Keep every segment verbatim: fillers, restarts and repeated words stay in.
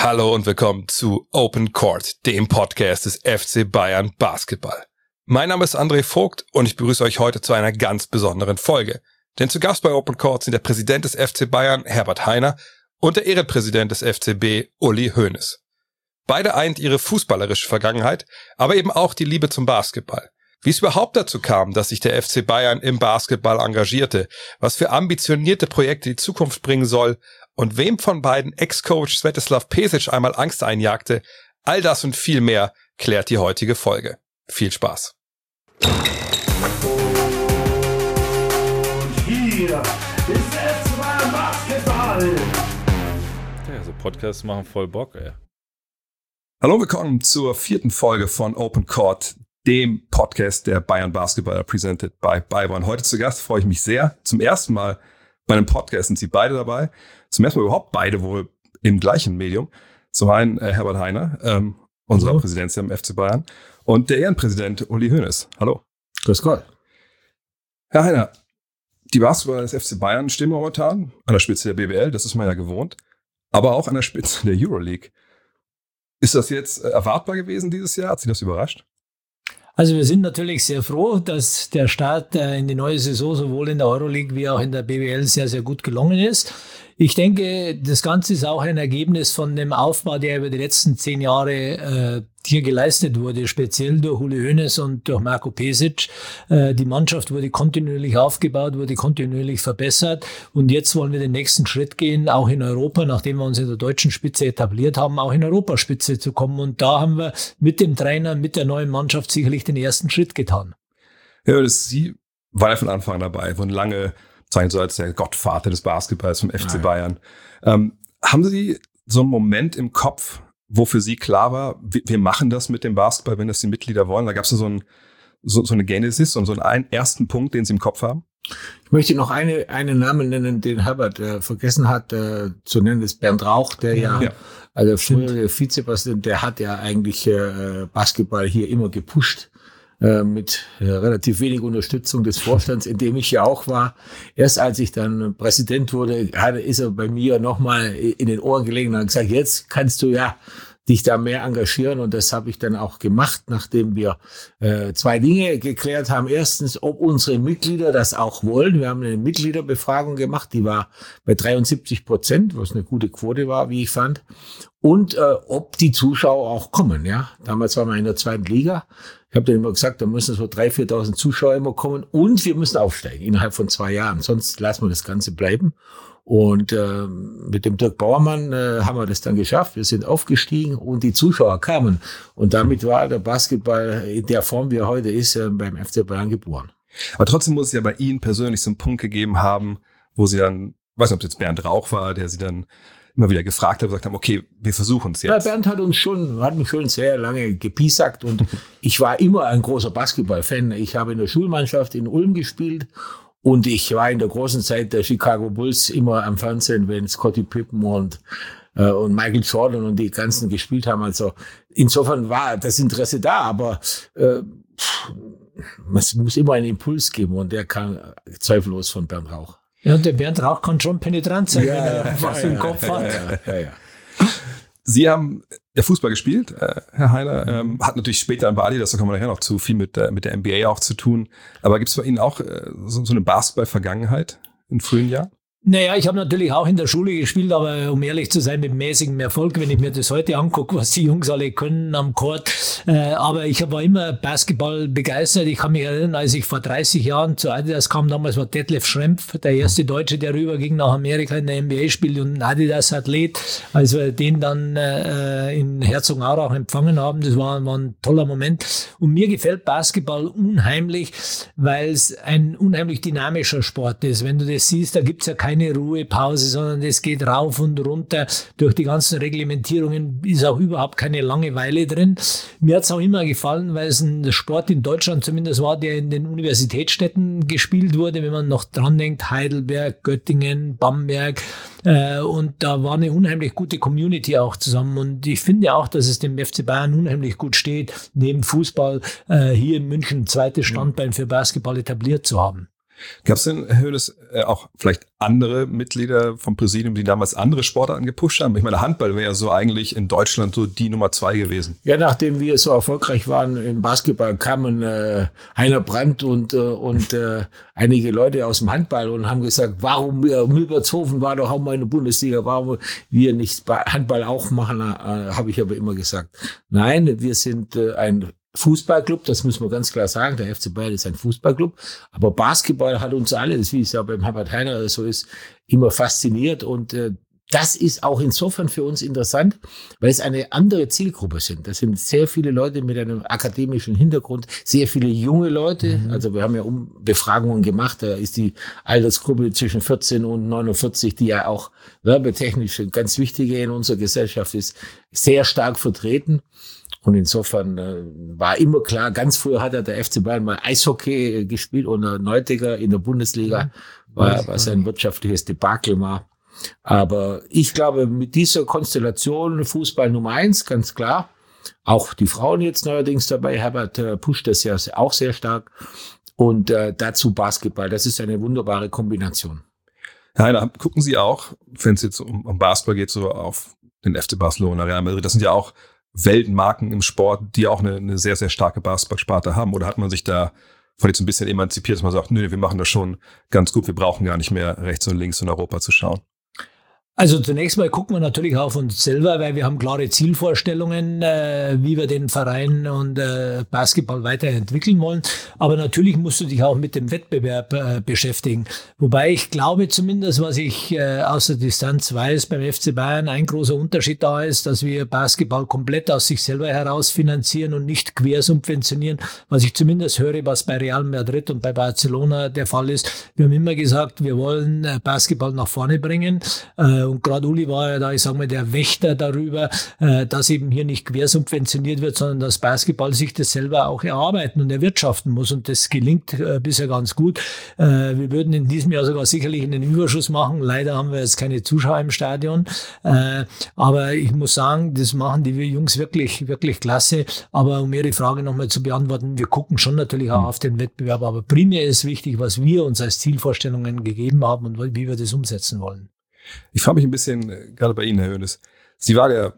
Hallo und willkommen zu Open Court, dem Podcast des F C Bayern Basketball. Mein Name ist André Vogt und ich begrüße euch heute zu einer ganz besonderen Folge. Denn zu Gast bei Open Court sind der Präsident des F C Bayern, Herbert Hainer, und der Ehrenpräsident des F C B, Uli Hoeneß. Beide eint ihre fußballerische Vergangenheit, aber eben auch die Liebe zum Basketball. Wie es überhaupt dazu kam, dass sich der F C Bayern im Basketball engagierte, was für ambitionierte Projekte die Zukunft bringen soll und wem von beiden Ex-Coach Svetislav Pesic einmal Angst einjagte, all das und viel mehr klärt die heutige Folge. Viel Spaß. Hier ist F C Bayern Basketball. Ja, so Podcasts machen voll Bock, ey. Hallo, willkommen zur vierten Folge von Open Court, dem Podcast der Bayern Basketballer, presented by Bayern. Heute zu Gast freue ich mich sehr. Zum ersten Mal bei einem Podcast sind sie beide dabei. Zum ersten Mal überhaupt beide wohl im gleichen Medium. Zum einen äh, Herbert Hainer, ähm, unser Präsident am F C Bayern, und der Ehrenpräsident Uli Hoeneß. Hallo. Grüß Gott. Herr Hainer, die Basketballer des F C Bayern stehen momentan an der Spitze der B B L, das ist man ja gewohnt, aber auch an der Spitze der Euroleague. Ist das jetzt erwartbar gewesen dieses Jahr? Hat Sie das überrascht? Also wir sind natürlich sehr froh, dass der Start in die neue Saison sowohl in der Euroleague wie auch in der B B L sehr, sehr gut gelungen ist. Ich denke, das Ganze ist auch ein Ergebnis von dem Aufbau, der über die letzten zehn Jahre äh, hier geleistet wurde, speziell durch Uli Hoeneß und durch Marko Pesic. Äh, die Mannschaft wurde kontinuierlich aufgebaut, wurde kontinuierlich verbessert und jetzt wollen wir den nächsten Schritt gehen, auch in Europa, nachdem wir uns in der deutschen Spitze etabliert haben, auch in Europaspitze zu kommen. Und da haben wir mit dem Trainer, mit der neuen Mannschaft sicherlich den ersten Schritt getan. Ja, das, Sie waren ja von Anfang an dabei, wurden lange zeichnet so als der Gottvater des Basketballs vom F C Bayern. Ähm, haben Sie so einen Moment im Kopf, wo für Sie klar war, wir, wir machen das mit dem Basketball, wenn das die Mitglieder wollen? Da gab es so, ein, so, so eine Genesis und so einen ersten Punkt, den Sie im Kopf haben? Ich möchte noch eine, einen Namen nennen, den Herbert äh, vergessen hat äh, zu nennen, das ist Bernd Rauch, der ja, ja. also frühere Vizepräsident, der hat ja eigentlich äh, Basketball hier immer gepusht. Mit äh, relativ wenig Unterstützung des Vorstands, in dem ich ja auch war. Erst als ich dann Präsident wurde, hat, ist er bei mir nochmal in den Ohren gelegen und hat gesagt, jetzt kannst du ja dich da mehr engagieren. Und das habe ich dann auch gemacht, nachdem wir äh, zwei Dinge geklärt haben. Erstens, ob unsere Mitglieder das auch wollen. Wir haben eine Mitgliederbefragung gemacht, die war bei dreiundsiebzig Prozent, was eine gute Quote war, wie ich fand. Und äh, ob die Zuschauer auch kommen. Ja, damals waren wir in der zweiten Liga. Ich habe dann immer gesagt, da müssen so dreitausend, viertausend Zuschauer immer kommen und wir müssen aufsteigen innerhalb von zwei Jahren. Sonst lassen wir das Ganze bleiben. Und äh, mit dem Dirk Bauermann äh, haben wir das dann geschafft. Wir sind aufgestiegen und die Zuschauer kamen. Und damit war der Basketball in der Form, wie er heute ist, äh, beim F C Bayern geboren. Aber trotzdem muss es ja bei Ihnen persönlich so einen Punkt gegeben haben, wo Sie dann, ich weiß nicht, ob es jetzt Bernd Rauch war, der Sie dann immer wieder gefragt hat, gesagt haben, okay, wir versuchen es jetzt. Ja, Bernd hat uns schon, hat mich schon sehr lange gepiesackt und ich war immer ein großer Basketball-Fan. Ich habe in der Schulmannschaft in Ulm gespielt und ich war in der großen Zeit der Chicago Bulls immer am Fernsehen, wenn Scottie Pippen und, äh, und Michael Jordan und die ganzen gespielt haben. Also insofern war das Interesse da, aber äh, es muss immer einen Impuls geben und der kam zweifellos von Bernd Rauch. Ja, und der Bernd Rauch kann schon penetrant sein, ja, wenn er ja, was ja, im Kopf ja, hat. Ja, ja, ja. Sie haben ja Fußball gespielt, äh, Herr Hainer. Ähm, hat natürlich später an Bali, das kommen wir nachher noch zu, viel mit, äh, mit der N B A auch zu tun. Aber gibt es bei Ihnen auch äh, so, so eine Basketball-Vergangenheit in frühen Jahren? Naja, ich habe natürlich auch in der Schule gespielt, aber um ehrlich zu sein, mit mäßigem Erfolg, wenn ich mir das heute angucke, was die Jungs alle können am Court. Äh, aber ich war immer Basketball begeistert. Ich kann mich erinnern, als ich vor dreißig Jahren zu Adidas kam, damals war Detlef Schrempf, der erste Deutsche, der rüberging nach Amerika in der N B A spielte und ein Adidas-Athlet. Als wir den dann äh, in Herzogenaurach empfangen haben, das war, war ein toller Moment. Und mir gefällt Basketball unheimlich, weil es ein unheimlich dynamischer Sport ist. Wenn du das siehst, da gibt's ja keine keine Ruhepause, sondern es geht rauf und runter. Durch die ganzen Reglementierungen ist auch überhaupt keine Langeweile drin. Mir hat es auch immer gefallen, weil es ein Sport in Deutschland zumindest war, der in den Universitätsstädten gespielt wurde, wenn man noch dran denkt, Heidelberg, Göttingen, Bamberg. Äh, und da war eine unheimlich gute Community auch zusammen. Und ich finde auch, dass es dem F C Bayern unheimlich gut steht, neben Fußball äh, hier in München ein zweites Standbein für Basketball etabliert zu haben. Gab es denn, Herr Hoeneß, äh, auch vielleicht andere Mitglieder vom Präsidium, die damals andere Sportarten gepusht haben? Ich meine, Handball wäre ja so eigentlich in Deutschland so die Nummer zwei gewesen. Ja, nachdem wir so erfolgreich waren im Basketball, kamen äh, Heiner Brandt und, äh, und äh, einige Leute aus dem Handball und haben gesagt, warum äh, Milbertshofen war doch auch mal in der Bundesliga, warum wir nicht Handball auch machen, äh, habe ich aber immer gesagt. Nein, wir sind äh, ein Fußballclub, das muss man ganz klar sagen, der F C Bayern ist ein Fußballclub, aber Basketball hat uns alle, das wie es ja beim Herbert Heiner so ist, immer fasziniert und äh, das ist auch insofern für uns interessant, weil es eine andere Zielgruppe sind. Das sind sehr viele Leute mit einem akademischen Hintergrund, sehr viele junge Leute. Mhm. Also wir haben ja um Befragungen gemacht, da ist die Altersgruppe zwischen vierzehn und neunundvierzig, die ja auch werbetechnisch ganz wichtige in unserer Gesellschaft ist, sehr stark vertreten. Und insofern äh, war immer klar, ganz früher hat er der F C Bayern mal Eishockey äh, gespielt unter Neutiger in der Bundesliga, war, was ein wirtschaftliches Debakel war. Aber ich glaube, mit dieser Konstellation Fußball Nummer eins, ganz klar. Auch die Frauen jetzt neuerdings dabei. Herbert äh, pusht das ja auch sehr stark. Und äh, dazu Basketball. Das ist eine wunderbare Kombination. Herr Heiner, gucken Sie auch, wenn es jetzt um, um Basketball geht, so auf den F C Barcelona, Real Madrid. Das sind ja auch Weltmarken im Sport, die auch eine, eine sehr, sehr starke Basketballsparte haben. Oder hat man sich da von jetzt ein bisschen emanzipiert, dass man sagt, nö, wir machen das schon ganz gut, wir brauchen gar nicht mehr rechts und links in Europa zu schauen? Also zunächst mal gucken wir natürlich auf uns selber, weil wir haben klare Zielvorstellungen, äh, wie wir den Verein und äh, Basketball weiterentwickeln wollen. Aber natürlich musst du dich auch mit dem Wettbewerb äh, beschäftigen. Wobei ich glaube zumindest, was ich äh, aus der Distanz weiß, beim F C Bayern ein großer Unterschied da ist, dass wir Basketball komplett aus sich selber heraus finanzieren und nicht quersubventionieren. Was ich zumindest höre, was bei Real Madrid und bei Barcelona der Fall ist. Wir haben immer gesagt, wir wollen äh, Basketball nach vorne bringen. Äh, Und gerade Uli war ja da, ich sage mal, der Wächter darüber, äh, dass eben hier nicht quersubventioniert wird, sondern dass Basketball sich das selber auch erarbeiten und erwirtschaften muss. Und das gelingt äh, bisher ganz gut. Äh, wir würden in diesem Jahr sogar sicherlich einen Überschuss machen. Leider haben wir jetzt keine Zuschauer im Stadion. Äh, aber ich muss sagen, das machen die Jungs wirklich, wirklich klasse. Aber um Ihre Frage nochmal zu beantworten, wir gucken schon natürlich auch auf den Wettbewerb. Aber primär ist wichtig, was wir uns als Zielvorstellungen gegeben haben und wie wir das umsetzen wollen. Ich frage mich ein bisschen, gerade bei Ihnen, Herr Hoeneß, Sie war ja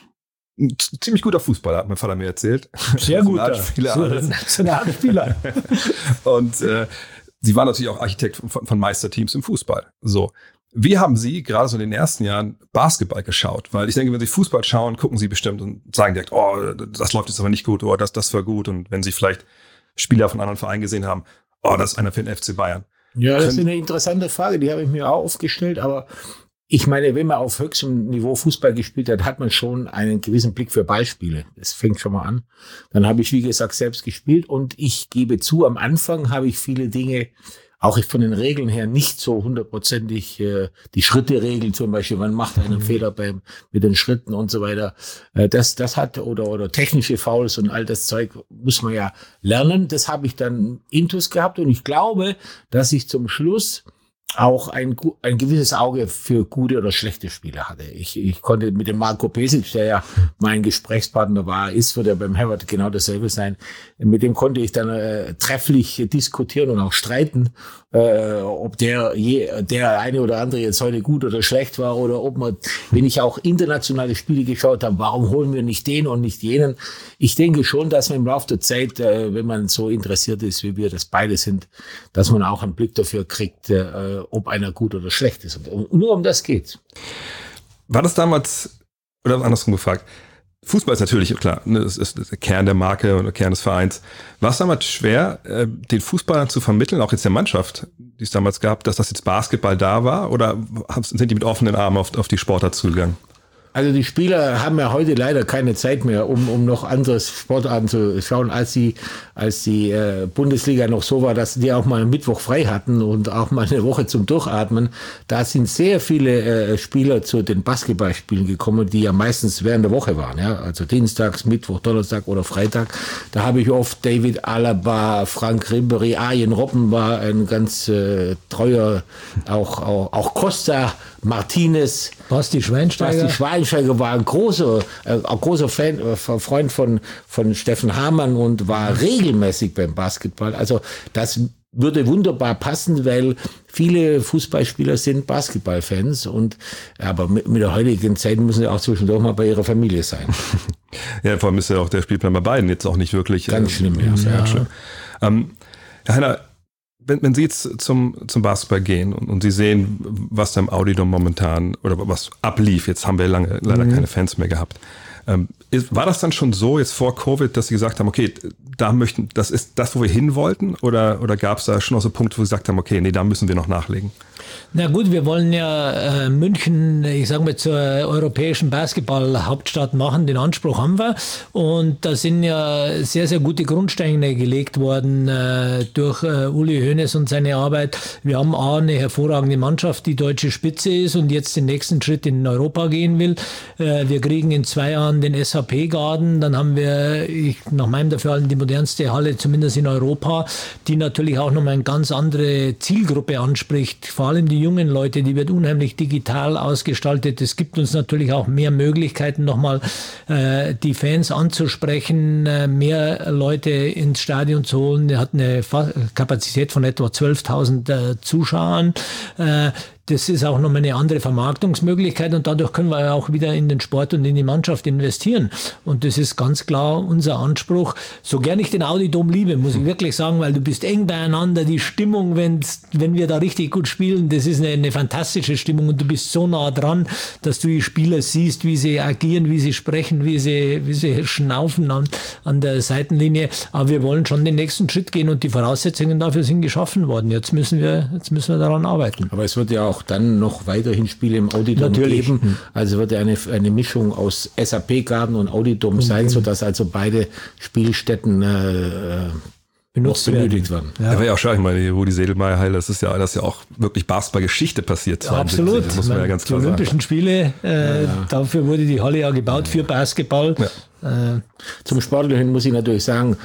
ein ziemlich guter Fußballer, hat mein Vater mir erzählt. Sehr guter. Nationalspieler. Und äh, Sie waren natürlich auch Architekt von, von Meisterteams im Fußball. So. Wie haben Sie gerade so in den ersten Jahren Basketball geschaut? Weil ich denke, wenn Sie Fußball schauen, gucken Sie bestimmt und sagen direkt, oh, das läuft jetzt aber nicht gut, oder das, das war gut. Und wenn Sie vielleicht Spieler von anderen Vereinen gesehen haben, oh, das ist einer für den F C Bayern. Ja, das ist eine interessante Frage, die habe ich mir auch aufgestellt, aber ich meine, wenn man auf höchstem Niveau Fußball gespielt hat, hat man schon einen gewissen Blick für Ballspiele. Das fängt schon mal an. Dann habe ich, wie gesagt, selbst gespielt und ich gebe zu, am Anfang habe ich viele Dinge, auch von den Regeln her, nicht so hundertprozentig, äh, die Schritte-Regeln zum Beispiel, man macht einen mhm. Fehler beim, mit den Schritten und so weiter. Äh, das, das hat, oder, oder technische Fouls und all das Zeug muss man ja lernen. Das habe ich dann intus gehabt und ich glaube, dass ich zum Schluss auch ein, ein gewisses Auge für gute oder schlechte Spieler hatte. Ich, ich konnte mit dem Marco Pesic, der ja mein Gesprächspartner war, ist, wird er beim Herbert genau dasselbe sein. Mit dem konnte ich dann äh, trefflich diskutieren und auch streiten, äh, ob der je, der eine oder andere jetzt heute gut oder schlecht war oder ob man, wenn ich auch internationale Spiele geschaut habe, warum holen wir nicht den und nicht jenen? Ich denke schon, dass man im Laufe der Zeit, äh, wenn man so interessiert ist, wie wir das beide sind, dass man auch einen Blick dafür kriegt, äh, ob einer gut oder schlecht ist. Und nur um das geht's. War das damals, oder andersrum gefragt, Fußball ist natürlich, klar, ne, das ist der Kern der Marke und der Kern des Vereins. War es damals schwer, den Fußballern zu vermitteln, auch jetzt der Mannschaft, die es damals gab, dass das jetzt Basketball da war? Oder sind die mit offenen Armen auf, auf die Sportart zugegangen? Also die Spieler haben ja heute leider keine Zeit mehr, um um noch andere Sportarten zu schauen, als die als die äh, Bundesliga noch so war, dass die auch mal einen Mittwoch frei hatten und auch mal eine Woche zum Durchatmen. Da sind sehr viele äh, Spieler zu den Basketballspielen gekommen, die ja meistens während der Woche waren, ja, also Dienstags, Mittwoch, Donnerstag oder Freitag. Da habe ich oft David Alaba, Frank Ribery, Arjen Robben war ein ganz äh, treuer, auch auch auch Costa, Martinez, Basti Schweinsteiger. Basti Schweinsteiger war ein großer, äh, ein großer Fan, äh, Freund von, von Steffen Hamann und war regelmäßig beim Basketball. Also das würde wunderbar passen, weil viele Fußballspieler sind Basketballfans und aber mit, mit der heutigen Zeit müssen sie auch zwischendurch mal bei ihrer Familie sein. Ja, vor allem ist ja auch der Spielplan bei beiden jetzt auch nicht wirklich ganz äh, schlimm. Ja. Ja. Schlimm. Ähm, Herr Heiner, wenn, wenn Sie jetzt zum, zum Basketball gehen und, und Sie sehen, was da im Audi-Dom momentan oder was ablief, jetzt haben wir lange leider mhm. keine Fans mehr gehabt. Ähm, ist, war das dann schon so jetzt vor Covid, dass Sie gesagt haben, okay, da möchten, das ist das, wo wir hin wollten? Oder, oder gab es da schon auch so Punkte, wo Sie gesagt haben, okay, nee, da müssen wir noch nachlegen? Na gut, wir wollen ja äh, München, ich sage mal, zur europäischen Basketball-Hauptstadt machen. Den Anspruch haben wir. Und da sind ja sehr, sehr gute Grundsteine gelegt worden äh, durch äh, Uli Hoeneß und seine Arbeit. Wir haben A, eine hervorragende Mannschaft, die deutsche Spitze ist und jetzt den nächsten Schritt in Europa gehen will. Äh, wir kriegen in zwei Jahren den S H P-Garden. Dann haben wir, ich, nach meinem Dafürhalten, die modernste Halle, zumindest in Europa, die natürlich auch nochmal eine ganz andere Zielgruppe anspricht. Vor allem die jungen Leute, die wird unheimlich digital ausgestaltet. Es gibt uns natürlich auch mehr Möglichkeiten, nochmal äh, die Fans anzusprechen, äh, mehr Leute ins Stadion zu holen. Er hat eine Fa- Kapazität von etwa zwölftausend äh, Zuschauern. Äh, Das ist auch nochmal eine andere Vermarktungsmöglichkeit und dadurch können wir auch wieder in den Sport und in die Mannschaft investieren. Und das ist ganz klar unser Anspruch. So gern ich den Audi-Dom liebe, muss ich wirklich sagen, weil du bist eng beieinander. Die Stimmung, wenn's, wenn wir da richtig gut spielen, das ist eine, eine fantastische Stimmung und du bist so nah dran, dass du die Spieler siehst, wie sie agieren, wie sie sprechen, wie sie, wie sie schnaufen an, an der Seitenlinie. Aber wir wollen schon den nächsten Schritt gehen und die Voraussetzungen dafür sind geschaffen worden. Jetzt müssen wir, jetzt müssen wir daran arbeiten. Aber es wird ja auch dann noch weiterhin Spiele im Audi-Dom geben. Also wird eine, eine Mischung aus S A P-Garden und Audi-Dom sein, sodass also beide Spielstätten äh, benutzt benötigt werden. Ja. Ja, war ja auch schön, ich meine, die Rudi Sedelmeier-Halle, das ist ja, das ist ja auch wirklich Basketballgeschichte passiert. Ja, absolut. Das muss man ja ganz klar die sagen. Olympischen Spiele, äh, ja, ja. dafür wurde die Halle ja gebaut, für Basketball. Ja. Äh, Zum Sportlichen muss ich natürlich sagen,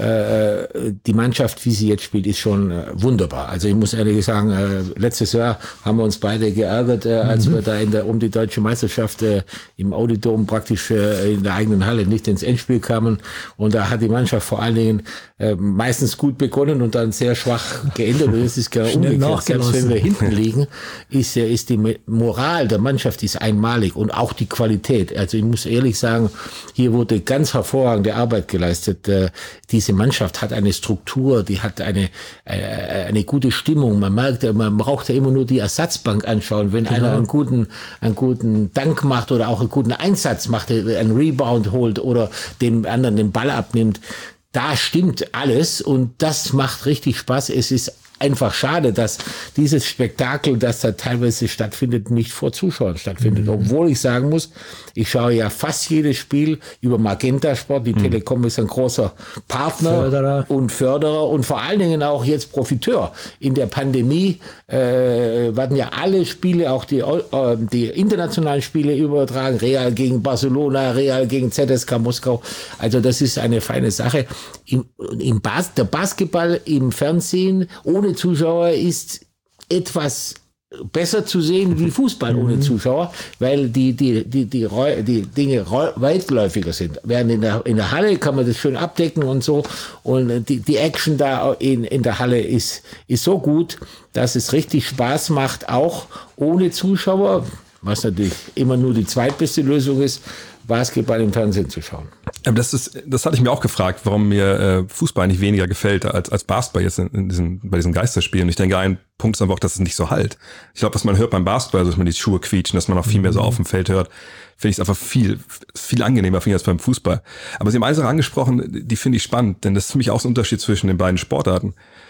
äh, die Mannschaft, wie sie jetzt spielt, ist schon äh, wunderbar. Also ich muss ehrlich sagen, äh, letztes Jahr haben wir uns beide geärgert, äh, als mhm. wir da in der, um die deutsche Meisterschaft äh, im Audi-Dom praktisch äh, in der eigenen Halle nicht ins Endspiel kamen. Und da hat die Mannschaft vor allen Dingen äh, meistens gut begonnen und dann sehr schwach geendet. Und das ist genau umgekehrt. Selbst wenn wir hinten liegen, ist, äh, ist die Moral der Mannschaft ist einmalig und auch die Qualität. Also ich muss ehrlich sagen, hier wurde ganz hervorragende Arbeit geleistet. Äh, Diese Mannschaft hat eine Struktur, die hat eine, eine, eine gute Stimmung. Man merkt, man braucht ja immer nur die Ersatzbank anschauen. Wenn genau. einer einen guten, einen guten Dank macht oder auch einen guten Einsatz macht, einen Rebound holt oder dem anderen den Ball abnimmt, da stimmt alles und das macht richtig Spaß. Es ist einfach schade, dass dieses Spektakel, das da teilweise stattfindet, nicht vor Zuschauern stattfindet. Mhm. Obwohl ich sagen muss, ich schaue ja fast jedes Spiel über Magenta Sport. Die mhm. Telekom ist ein großer Partner Förderer. und Förderer und vor allen Dingen auch jetzt Profiteur. In der Pandemie äh, werden ja alle Spiele, auch die, äh, die internationalen Spiele übertragen. Real gegen Barcelona, Real gegen Z S K Moskau. Also das ist eine feine Sache. Im, im Bas- der Basketball im Fernsehen ohne Zuschauer ist etwas besser zu sehen wie Fußball ohne Zuschauer, weil die, die, die, die, die Dinge weitläufiger sind. Während in der, in der Halle kann man das schön abdecken und so. Und die, die Action da in, in der Halle ist, ist so gut, dass es richtig Spaß macht, auch ohne Zuschauer, was natürlich immer nur die zweitbeste Lösung ist, Basketball im Fernsehen zu schauen. Aber das ist, das hatte ich mir auch gefragt, warum mir äh, Fußball nicht weniger gefällt als als Basketball jetzt in, in diesen, bei diesen Geisterspielen. Ich denke, ein Punkt ist einfach auch, dass es nicht so halt. Ich glaube, was man hört beim Basketball, also dass man die Schuhe quietschen, dass man auch viel mehr so auf dem Feld hört, finde ich es einfach viel viel angenehmer finde ich als beim Fußball. Aber Sie haben eine Sache angesprochen, die finde ich spannend, denn das ist für mich auch so ein Unterschied zwischen den beiden Sportarten.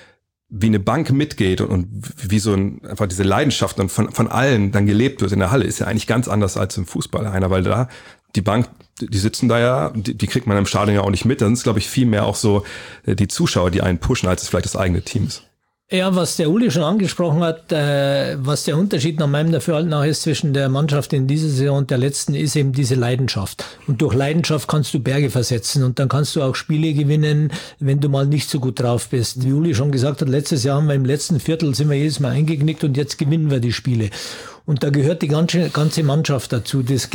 Wie eine Bank mitgeht und, und wie so ein, einfach diese Leidenschaft dann von, von allen dann gelebt wird in der Halle, ist ja eigentlich ganz anders als im Fußball. Einer, weil da die Bank, die sitzen da ja, die, die kriegt man im Stadion ja auch nicht mit. Dann ist, glaube ich, viel mehr auch so die Zuschauer, die einen pushen, als es vielleicht das eigene Team ist. Ja, was der Uli schon angesprochen hat, äh, was der Unterschied nach meinem Dafürhalten nach ist zwischen der Mannschaft in dieser Saison und der letzten, ist eben diese Leidenschaft. Und durch Leidenschaft kannst du Berge versetzen und dann kannst du auch Spiele gewinnen, wenn du mal nicht so gut drauf bist. Wie Uli schon gesagt hat, letztes Jahr haben wir im letzten Viertel sind wir jedes Mal eingeknickt und jetzt gewinnen wir die Spiele. Und da gehört die ganze, ganze Mannschaft dazu. Das geht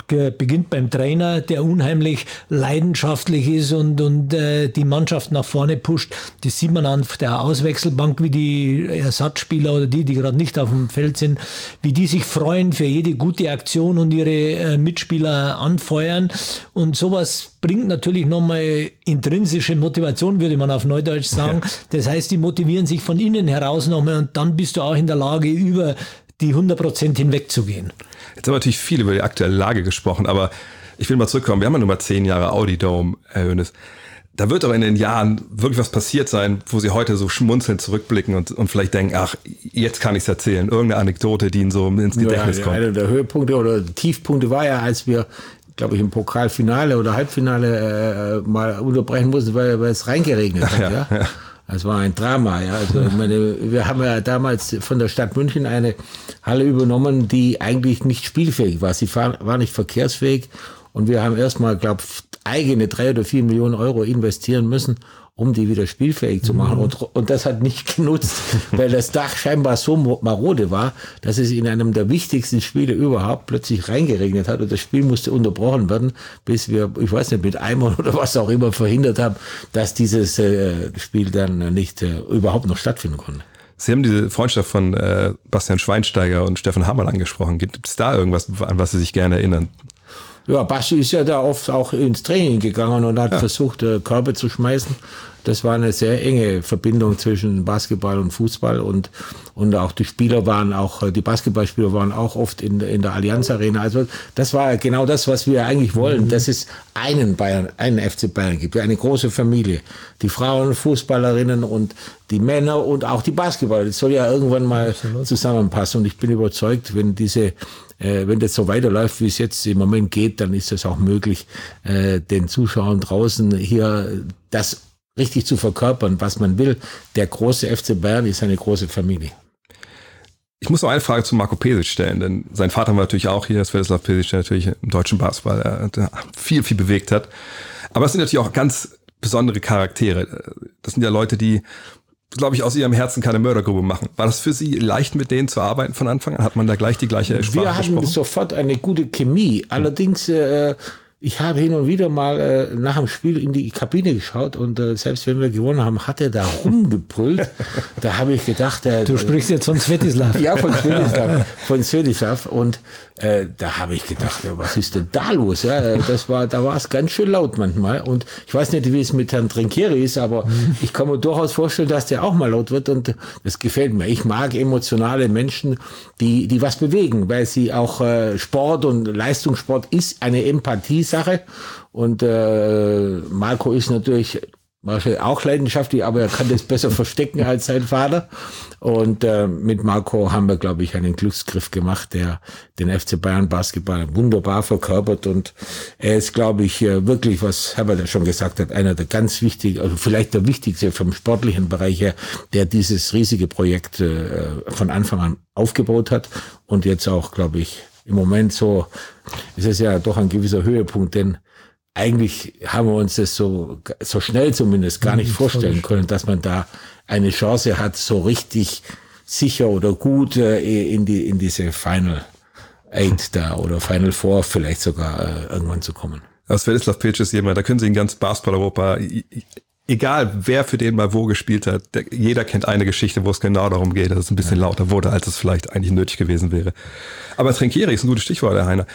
beginnt beim Trainer, der unheimlich leidenschaftlich ist und, und äh, die Mannschaft nach vorne pusht. Das sieht man an der Auswechselbank, wie die Ersatzspieler oder die, die gerade nicht auf dem Feld sind, wie die sich freuen für jede gute Aktion und ihre äh, Mitspieler anfeuern. Und sowas bringt natürlich nochmal intrinsische Motivation, würde man auf Neudeutsch sagen. Ja. Das heißt, die motivieren sich von innen heraus nochmal und dann bist du auch in der Lage, über die hundert Prozent hinwegzugehen. Jetzt haben wir natürlich viel über die aktuelle Lage gesprochen, aber ich will mal zurückkommen. Wir haben ja nur mal zehn Jahre Audi Dome, Herr Hoeneß. Da wird doch in den Jahren wirklich was passiert sein, wo Sie heute so schmunzelnd zurückblicken und, und vielleicht denken, ach, jetzt kann ich es erzählen. Irgendeine Anekdote, die Ihnen so ins Gedächtnis ja, kommt. Einer der Höhepunkte oder Tiefpunkte war ja, als wir, glaube ich, im Pokalfinale oder Halbfinale äh, mal unterbrechen mussten, weil, weil es reingeregnet hat. Ja, ja. ja. Das war ein Drama, ja. Also ich meine, wir haben ja damals von der Stadt München eine Halle übernommen, die eigentlich nicht spielfähig war. Sie war nicht verkehrsfähig und wir haben erstmal, glaube ich, eigene drei oder vier Millionen Euro investieren müssen, um die wieder spielfähig zu machen. Und, und das hat nicht genutzt, weil das Dach scheinbar so marode war, dass es in einem der wichtigsten Spiele überhaupt plötzlich reingeregnet hat und das Spiel musste unterbrochen werden, bis wir, ich weiß nicht, mit Eimern oder was auch immer verhindert haben, dass dieses äh, Spiel dann nicht äh, überhaupt noch stattfinden konnte. Sie haben diese Freundschaft von äh, Bastian Schweinsteiger und Steffen Hammerl angesprochen. Gibt es da irgendwas, an was Sie sich gerne erinnern? Ja, Basti ist ja da oft auch ins Training gegangen und hat ja. versucht, Körbe zu schmeißen. Das war eine sehr enge Verbindung zwischen Basketball und Fußball und, und auch die Spieler waren auch, die Basketballspieler waren auch oft in, in der Allianz Arena. Also das war genau das, was wir eigentlich wollen, mhm. dass es einen Bayern, einen F C Bayern gibt, eine große Familie. Die Frauen, Fußballerinnen und die Männer und auch die Basketballer. Das soll ja irgendwann mal zusammenpassen und ich bin überzeugt, wenn diese Äh, wenn das so weiterläuft, wie es jetzt im Moment geht, dann ist es auch möglich, äh, den Zuschauern draußen hier das richtig zu verkörpern, was man will. Der große F C Bayern ist eine große Familie. Ich muss noch eine Frage zu Marco Pesic stellen, denn sein Vater war natürlich auch hier, Svetislav Pesic, der natürlich im deutschen Basketball der viel, viel bewegt hat. Aber es sind natürlich auch ganz besondere Charaktere. Das sind ja Leute, die, glaube ich, aus ihrem Herzen keine Mördergrube machen. War das für Sie leicht, mit denen zu arbeiten von Anfang an? Hat man da gleich die gleiche Sprache Wir hatten gesprochen? Sofort eine gute Chemie. Allerdings, äh, ich habe hin und wieder mal äh, nach dem Spiel in die Kabine geschaut und äh, selbst wenn wir gewonnen haben, hat er da rumgebrüllt. Da habe ich gedacht... Äh, du sprichst jetzt von Svetislav. Ja, von Svetislav. Von Svetislav. Und äh, da habe ich gedacht, ja, was ist denn da los? Ja, das war, da war es ganz schön laut manchmal. Und ich weiß nicht, wie es mit Herrn Trinchieri ist, aber mhm. ich kann mir durchaus vorstellen, dass der auch mal laut wird. Und das gefällt mir. Ich mag emotionale Menschen, die, die was bewegen, weil sie auch äh, Sport und Leistungssport ist eine Empathie-Sache. Und äh, Marco ist natürlich wahrscheinlich auch leidenschaftlich, aber er kann das besser verstecken als sein Vater. Und äh, mit Marco haben wir, glaube ich, einen Glücksgriff gemacht, der den F C Bayern Basketball wunderbar verkörpert. Und er ist, glaube ich, wirklich, was Herbert ja schon gesagt hat, einer der ganz wichtigen, also vielleicht der wichtigste vom sportlichen Bereich her, der dieses riesige Projekt äh, von Anfang an aufgebaut hat. Und jetzt auch, glaube ich, im Moment so, ist es ja doch ein gewisser Höhepunkt, denn eigentlich haben wir uns das so, so schnell zumindest gar nicht vorstellen können, dass man da eine Chance hat, so richtig sicher oder gut äh, in die, in diese Final Eight da oder Final Four vielleicht sogar äh, irgendwann zu kommen. Das Svetislav Pesic ist jemand, da können Sie in ganz Basketball-Europa, egal wer für den mal wo gespielt hat, der, jeder kennt eine Geschichte, wo es genau darum geht, dass es ein bisschen ja. lauter wurde, als es vielleicht eigentlich nötig gewesen wäre. Aber Trinchieri ist ein gutes Stichwort, Herr Heiner.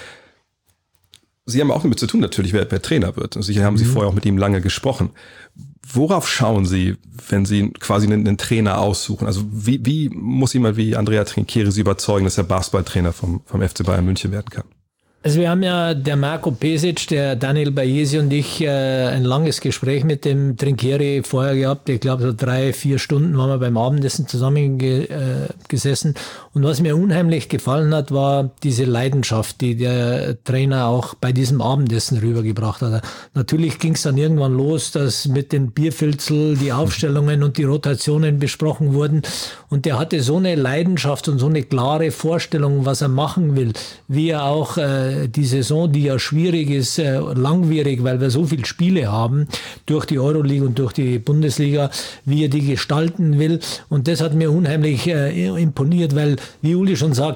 Sie haben auch damit zu tun, natürlich, wer, wer Trainer wird. Und sicher haben Sie mhm. vorher auch mit ihm lange gesprochen. Worauf schauen Sie, wenn Sie quasi einen, einen Trainer aussuchen? Also wie, wie muss jemand wie Andrea Trinchieri Sie überzeugen, dass er Basketballtrainer vom, vom F C Bayern München werden kann? Also wir haben ja, der Marco Pesic, der Daniel Baiesi und ich, äh, ein langes Gespräch mit dem Trinchieri vorher gehabt. Ich glaube, so drei, vier Stunden waren wir beim Abendessen zusammen ge, äh, gesessen. Und was mir unheimlich gefallen hat, war diese Leidenschaft, die der Trainer auch bei diesem Abendessen rübergebracht hat. Natürlich ging es dann irgendwann los, dass mit den Bierfilzel die Aufstellungen und die Rotationen besprochen wurden. Und der hatte so eine Leidenschaft und so eine klare Vorstellung, was er machen will, wie er auch äh, die Saison, die ja schwierig ist, äh, langwierig, weil wir so viele Spiele haben, durch die Euroleague und durch die Bundesliga, wie er die gestalten will. Und das hat mir unheimlich äh, imponiert, weil, wie Uli schon sagt,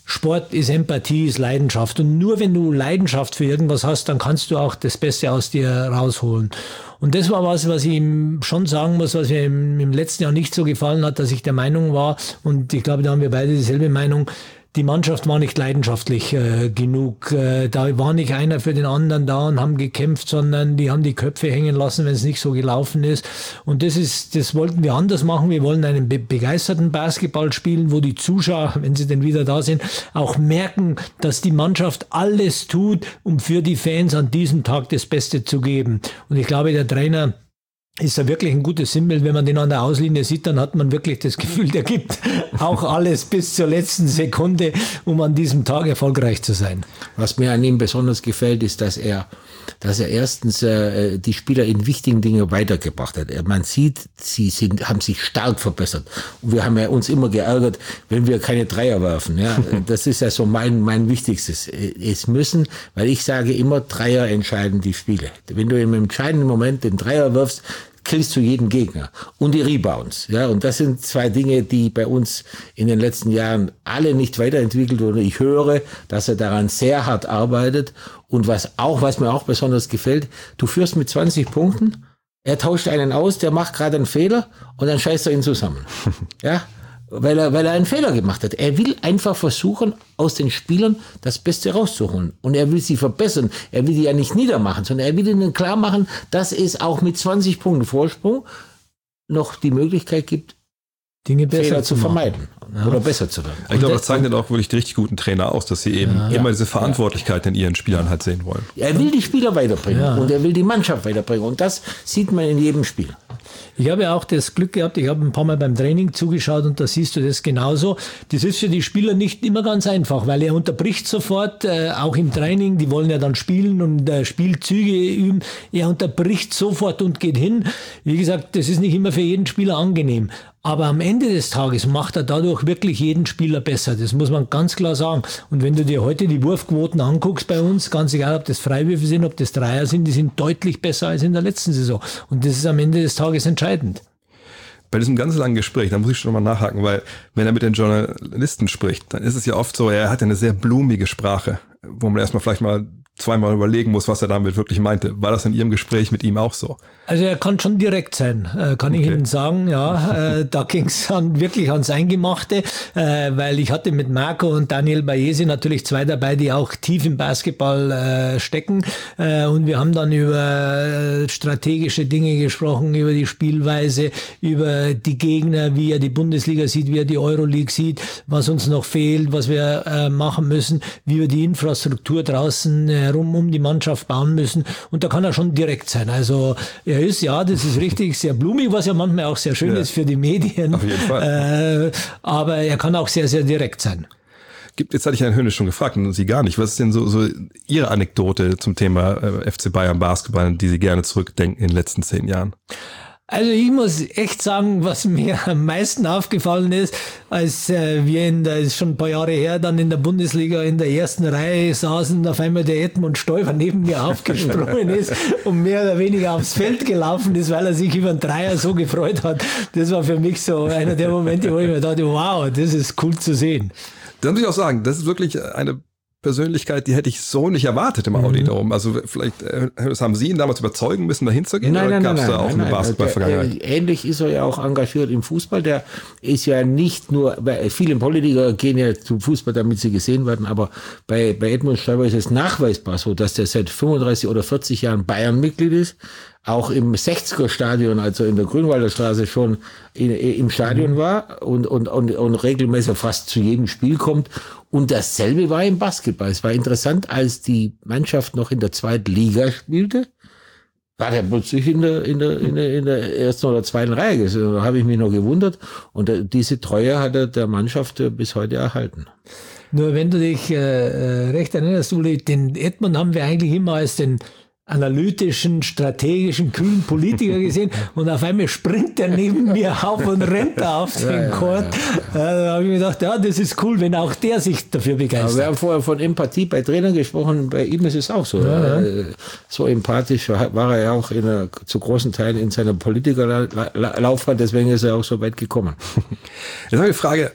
Sport ist Empathie, ist Leidenschaft. Und nur wenn du Leidenschaft für irgendwas hast, dann kannst du auch das Beste aus dir rausholen. Und das war was, was ich ihm schon sagen muss, was mir im, im letzten Jahr nicht so gefallen hat, dass ich der Meinung war, und ich glaube, da haben wir beide dieselbe Meinung, die Mannschaft war nicht leidenschaftlich äh, genug. Äh, da war nicht einer für den anderen da und haben gekämpft, sondern die haben die Köpfe hängen lassen, wenn es nicht so gelaufen ist. Und das ist, das wollten wir anders machen. Wir wollen einen be- begeisterten Basketball spielen, wo die Zuschauer, wenn sie denn wieder da sind, auch merken, dass die Mannschaft alles tut, um für die Fans an diesem Tag das Beste zu geben. Und ich glaube, der Trainer ist da wirklich ein gutes Sinnbild. Wenn man den an der Auslinie sieht, dann hat man wirklich das Gefühl, der gibt auch alles bis zur letzten Sekunde, um an diesem Tag erfolgreich zu sein. Was mir an ihm besonders gefällt, ist, dass er, dass er erstens äh, die Spieler in wichtigen Dingen weitergebracht hat. Man sieht, sie sind, haben sich stark verbessert. Und wir haben ja uns immer geärgert, wenn wir keine Dreier werfen. Ja, das ist ja so mein, mein Wichtigstes. Es müssen, weil ich sage immer, Dreier entscheiden die Spiele. Wenn du im entscheidenden Moment den Dreier wirfst, killst du jeden Gegner. Und die Rebounds. Ja, und das sind zwei Dinge, die bei uns in den letzten Jahren alle nicht weiterentwickelt wurden. Ich höre, dass er daran sehr hart arbeitet. Und was auch, was mir auch besonders gefällt, du führst mit zwanzig Punkten, er tauscht einen aus, der macht gerade einen Fehler und dann scheißt er ihn zusammen. Ja, weil er, weil er einen Fehler gemacht hat. Er will einfach versuchen, aus den Spielern das Beste rauszuholen. Und er will sie verbessern. Er will die ja nicht niedermachen, sondern er will ihnen klar machen, dass es auch mit zwanzig Punkten Vorsprung noch die Möglichkeit gibt, Dinge besser Fehler zu zu machen. vermeiden Ja. oder besser zu werden. Ich glaube, das zeichnet auch wirklich die richtig guten Trainer aus, dass sie eben Ja. immer diese Verantwortlichkeit in ihren Spielern halt sehen wollen. Er will die Spieler weiterbringen Ja. und er will die Mannschaft weiterbringen. Und das sieht man in jedem Spiel. Ich habe ja auch das Glück gehabt, ich habe ein paar Mal beim Training zugeschaut und da siehst du das genauso. Das ist für die Spieler nicht immer ganz einfach, weil er unterbricht sofort, äh, auch im Training, die wollen ja dann spielen und äh, Spielzüge üben. Er unterbricht sofort und geht hin. Wie gesagt, das ist nicht immer für jeden Spieler angenehm. Aber am Ende des Tages macht er dadurch wirklich jeden Spieler besser. Das muss man ganz klar sagen. Und wenn du dir heute die Wurfquoten anguckst bei uns, ganz egal, ob das Freiwürfe sind, ob das Dreier sind, die sind deutlich besser als in der letzten Saison. Und das ist am Ende des Tages entscheidend. Bei diesem ganz langen Gespräch, da muss ich schon mal nachhaken, weil wenn er mit den Journalisten spricht, dann ist es ja oft so, er hat eine sehr blumige Sprache, wo man erstmal vielleicht mal zweimal überlegen muss, was er damit wirklich meinte. War das in Ihrem Gespräch mit ihm auch so? Also er kann schon direkt sein, äh, kann ich Okay. Ihnen sagen. Ja, äh, da ging es wirklich ans Eingemachte, äh, weil ich hatte mit Marco und Daniel Bayesi natürlich zwei dabei, die auch tief im Basketball äh, stecken. Äh, und wir haben dann über äh, strategische Dinge gesprochen, über die Spielweise, über die Gegner, wie er die Bundesliga sieht, wie er die Euroleague sieht, was uns noch fehlt, was wir äh, machen müssen, wie wir die Infrastruktur draußen herum um die Mannschaft bauen müssen. Und da kann er schon direkt sein. Also er ist, ja, das ist richtig, sehr blumig, was ja manchmal auch sehr schön Ja. ist für die Medien. Auf jeden Fall. Äh, aber er kann auch sehr, sehr direkt sein. Gibt, jetzt hatte ich Herrn Hönes schon gefragt und Sie gar nicht. Was ist denn so, so Ihre Anekdote zum Thema äh, F C Bayern Basketball, die Sie gerne zurückdenken in den letzten zehn Jahren? Also ich muss echt sagen, was mir am meisten aufgefallen ist, als äh, wir in der, ist schon ein paar Jahre her, dann in der Bundesliga in der ersten Reihe saßen, auf einmal der Edmund Stoiber neben mir aufgesprungen ist und mehr oder weniger aufs Feld gelaufen ist, weil er sich über einen Dreier so gefreut hat. Das war für mich so einer der Momente, wo ich mir dachte, wow, das ist cool zu sehen. Dann muss ich auch sagen, das ist wirklich eine Persönlichkeit, die hätte ich so nicht erwartet im Audi darum. Also vielleicht äh, das haben Sie ihn damals überzeugen müssen, da hinzugehen? Nein, oder nein, gab nein, es da nein, auch nein, eine nein. Basketball-Vergangenheit? Der, äh, ähnlich ist er ja auch engagiert im Fußball. Der ist ja nicht nur, bei vielen Politiker gehen ja zum Fußball, damit sie gesehen werden, aber bei, bei Edmund Stoiber ist es nachweisbar so, dass der seit fünfunddreißig oder vierzig Jahren Bayern-Mitglied ist, auch im sechziger-Stadion, also in der Grünwalder Straße schon in, im Stadion war und, und, und, und regelmäßig fast zu jedem Spiel kommt. Und dasselbe war im Basketball. Es war interessant, als die Mannschaft noch in der zweiten Liga spielte, war der plötzlich in der, in der, in der, in der ersten oder zweiten Reihe gesessen. Da habe ich mich noch gewundert. Und diese Treue hat er der Mannschaft bis heute erhalten. Nur wenn du dich äh, recht erinnerst, Uli, den Edmund haben wir eigentlich immer als den analytischen, strategischen, kühlen Politiker gesehen und auf einmal springt er neben mir auf und rennt auf den Ja, ja, Court. Ja, ja. Da habe ich mir gedacht, ja, das ist cool, wenn auch der sich dafür Aber wir begeistert. haben vorher von Empathie bei Trainern gesprochen, bei ihm ist es auch so. Ja, ja. So empathisch war er ja auch in einer, zu großen Teilen in seiner Politikerlaufbahn, deswegen ist er auch so weit gekommen. Jetzt habe ich eine Frage,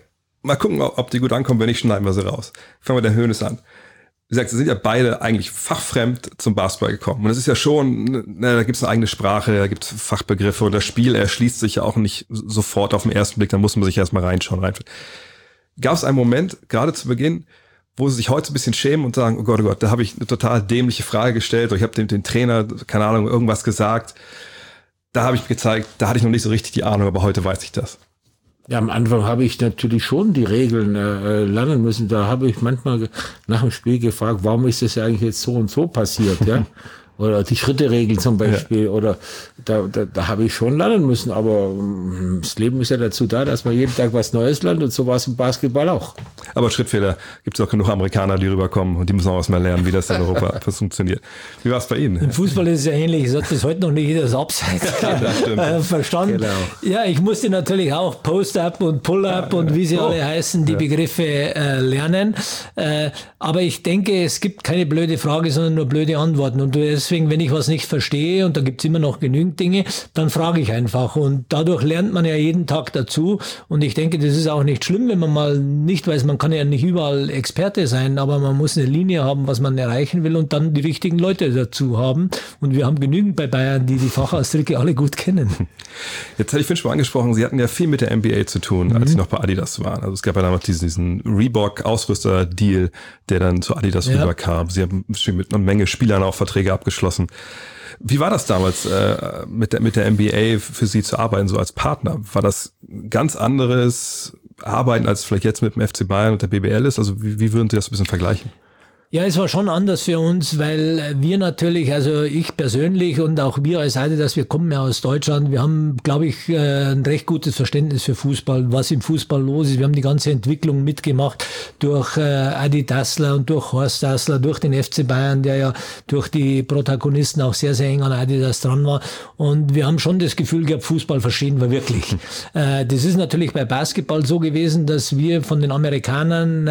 mal gucken, ob die gut ankommen. Wenn nicht, schneiden wir sie raus. Fangen wir mit der Hoeneß an. Wie gesagt, sie sind ja beide eigentlich fachfremd zum Basketball gekommen. Und es ist ja schon, na, da gibt es eine eigene Sprache, da gibt es Fachbegriffe und das Spiel erschließt sich ja auch nicht sofort auf den ersten Blick, da muss man sich erstmal reinschauen. reinschauen. Gab es einen Moment, gerade zu Beginn, wo sie sich heute ein bisschen schämen und sagen, oh Gott, oh Gott, da habe ich eine total dämliche Frage gestellt oder ich habe dem, dem Trainer, keine Ahnung, irgendwas gesagt. Da habe ich gezeigt, da hatte ich noch nicht so richtig die Ahnung, aber heute weiß ich das. Ja, am Anfang habe ich natürlich schon die Regeln äh, lernen müssen. Da habe ich manchmal nach dem Spiel gefragt, warum ist das eigentlich jetzt so und so passiert, ja? Oder die Schritteregel zum Beispiel. Ja. Oder da, da, da habe ich schon lernen müssen. Aber um, das Leben ist ja dazu da, dass man jeden Tag was Neues lernt und so war es im Basketball auch. Aber Schrittfehler gibt es auch genug Amerikaner, die rüberkommen und die müssen auch was mehr lernen, wie das in Europa funktioniert. Wie war es bei Ihnen? Im Fußball ist es ja ähnlich. Es hat bis heute noch nicht jeder das Abseits äh, verstanden. Genau. Ja, ich musste natürlich auch Post-Up und Pull-Up und wie sie oh. alle heißen, die ja. Begriffe äh, lernen. Äh, aber ich denke, es gibt keine blöde Frage, sondern nur blöde Antworten. Und deswegen, wenn ich was nicht verstehe, und da gibt es immer noch genügend Dinge, dann frage ich einfach. Und dadurch lernt man ja jeden Tag dazu. Und ich denke, das ist auch nicht schlimm, wenn man mal nicht weiß, man kann ja nicht überall Experte sein, aber man muss eine Linie haben, was man erreichen will und dann die richtigen Leute dazu haben. Und wir haben genügend bei Bayern, die die Fachausdrücke alle gut kennen. Jetzt hatte ich vorhin schon mal angesprochen, Sie hatten ja viel mit der N B A zu tun, mhm. als Sie noch bei Adidas waren. Also es gab ja damals diesen, diesen Reebok-Ausrüster-Deal, der dann zu Adidas ja. rüberkam. Sie haben mit einer Menge Spielern auch Verträge abgeschlossen. Wie war das damals, äh, mit der, mit der N B A für Sie zu arbeiten, so als Partner? War das ganz anderes Arbeiten, als vielleicht jetzt mit dem F C Bayern und der B B L ist? Also wie, wie würden Sie das ein bisschen vergleichen? Ja, es war schon anders für uns, weil wir natürlich, also ich persönlich und auch wir als Adidas, wir kommen ja aus Deutschland, wir haben, glaube ich, ein recht gutes Verständnis für Fußball, was im Fußball los ist. Wir haben die ganze Entwicklung mitgemacht durch Adi Dassler und durch Horst Dassler, durch den F C Bayern, der ja durch die Protagonisten auch sehr, sehr eng an Adidas dran war. Und wir haben schon das Gefühl gehabt, Fußball verstehen wir wirklich. Das ist natürlich bei Basketball so gewesen, dass wir von den Amerikanern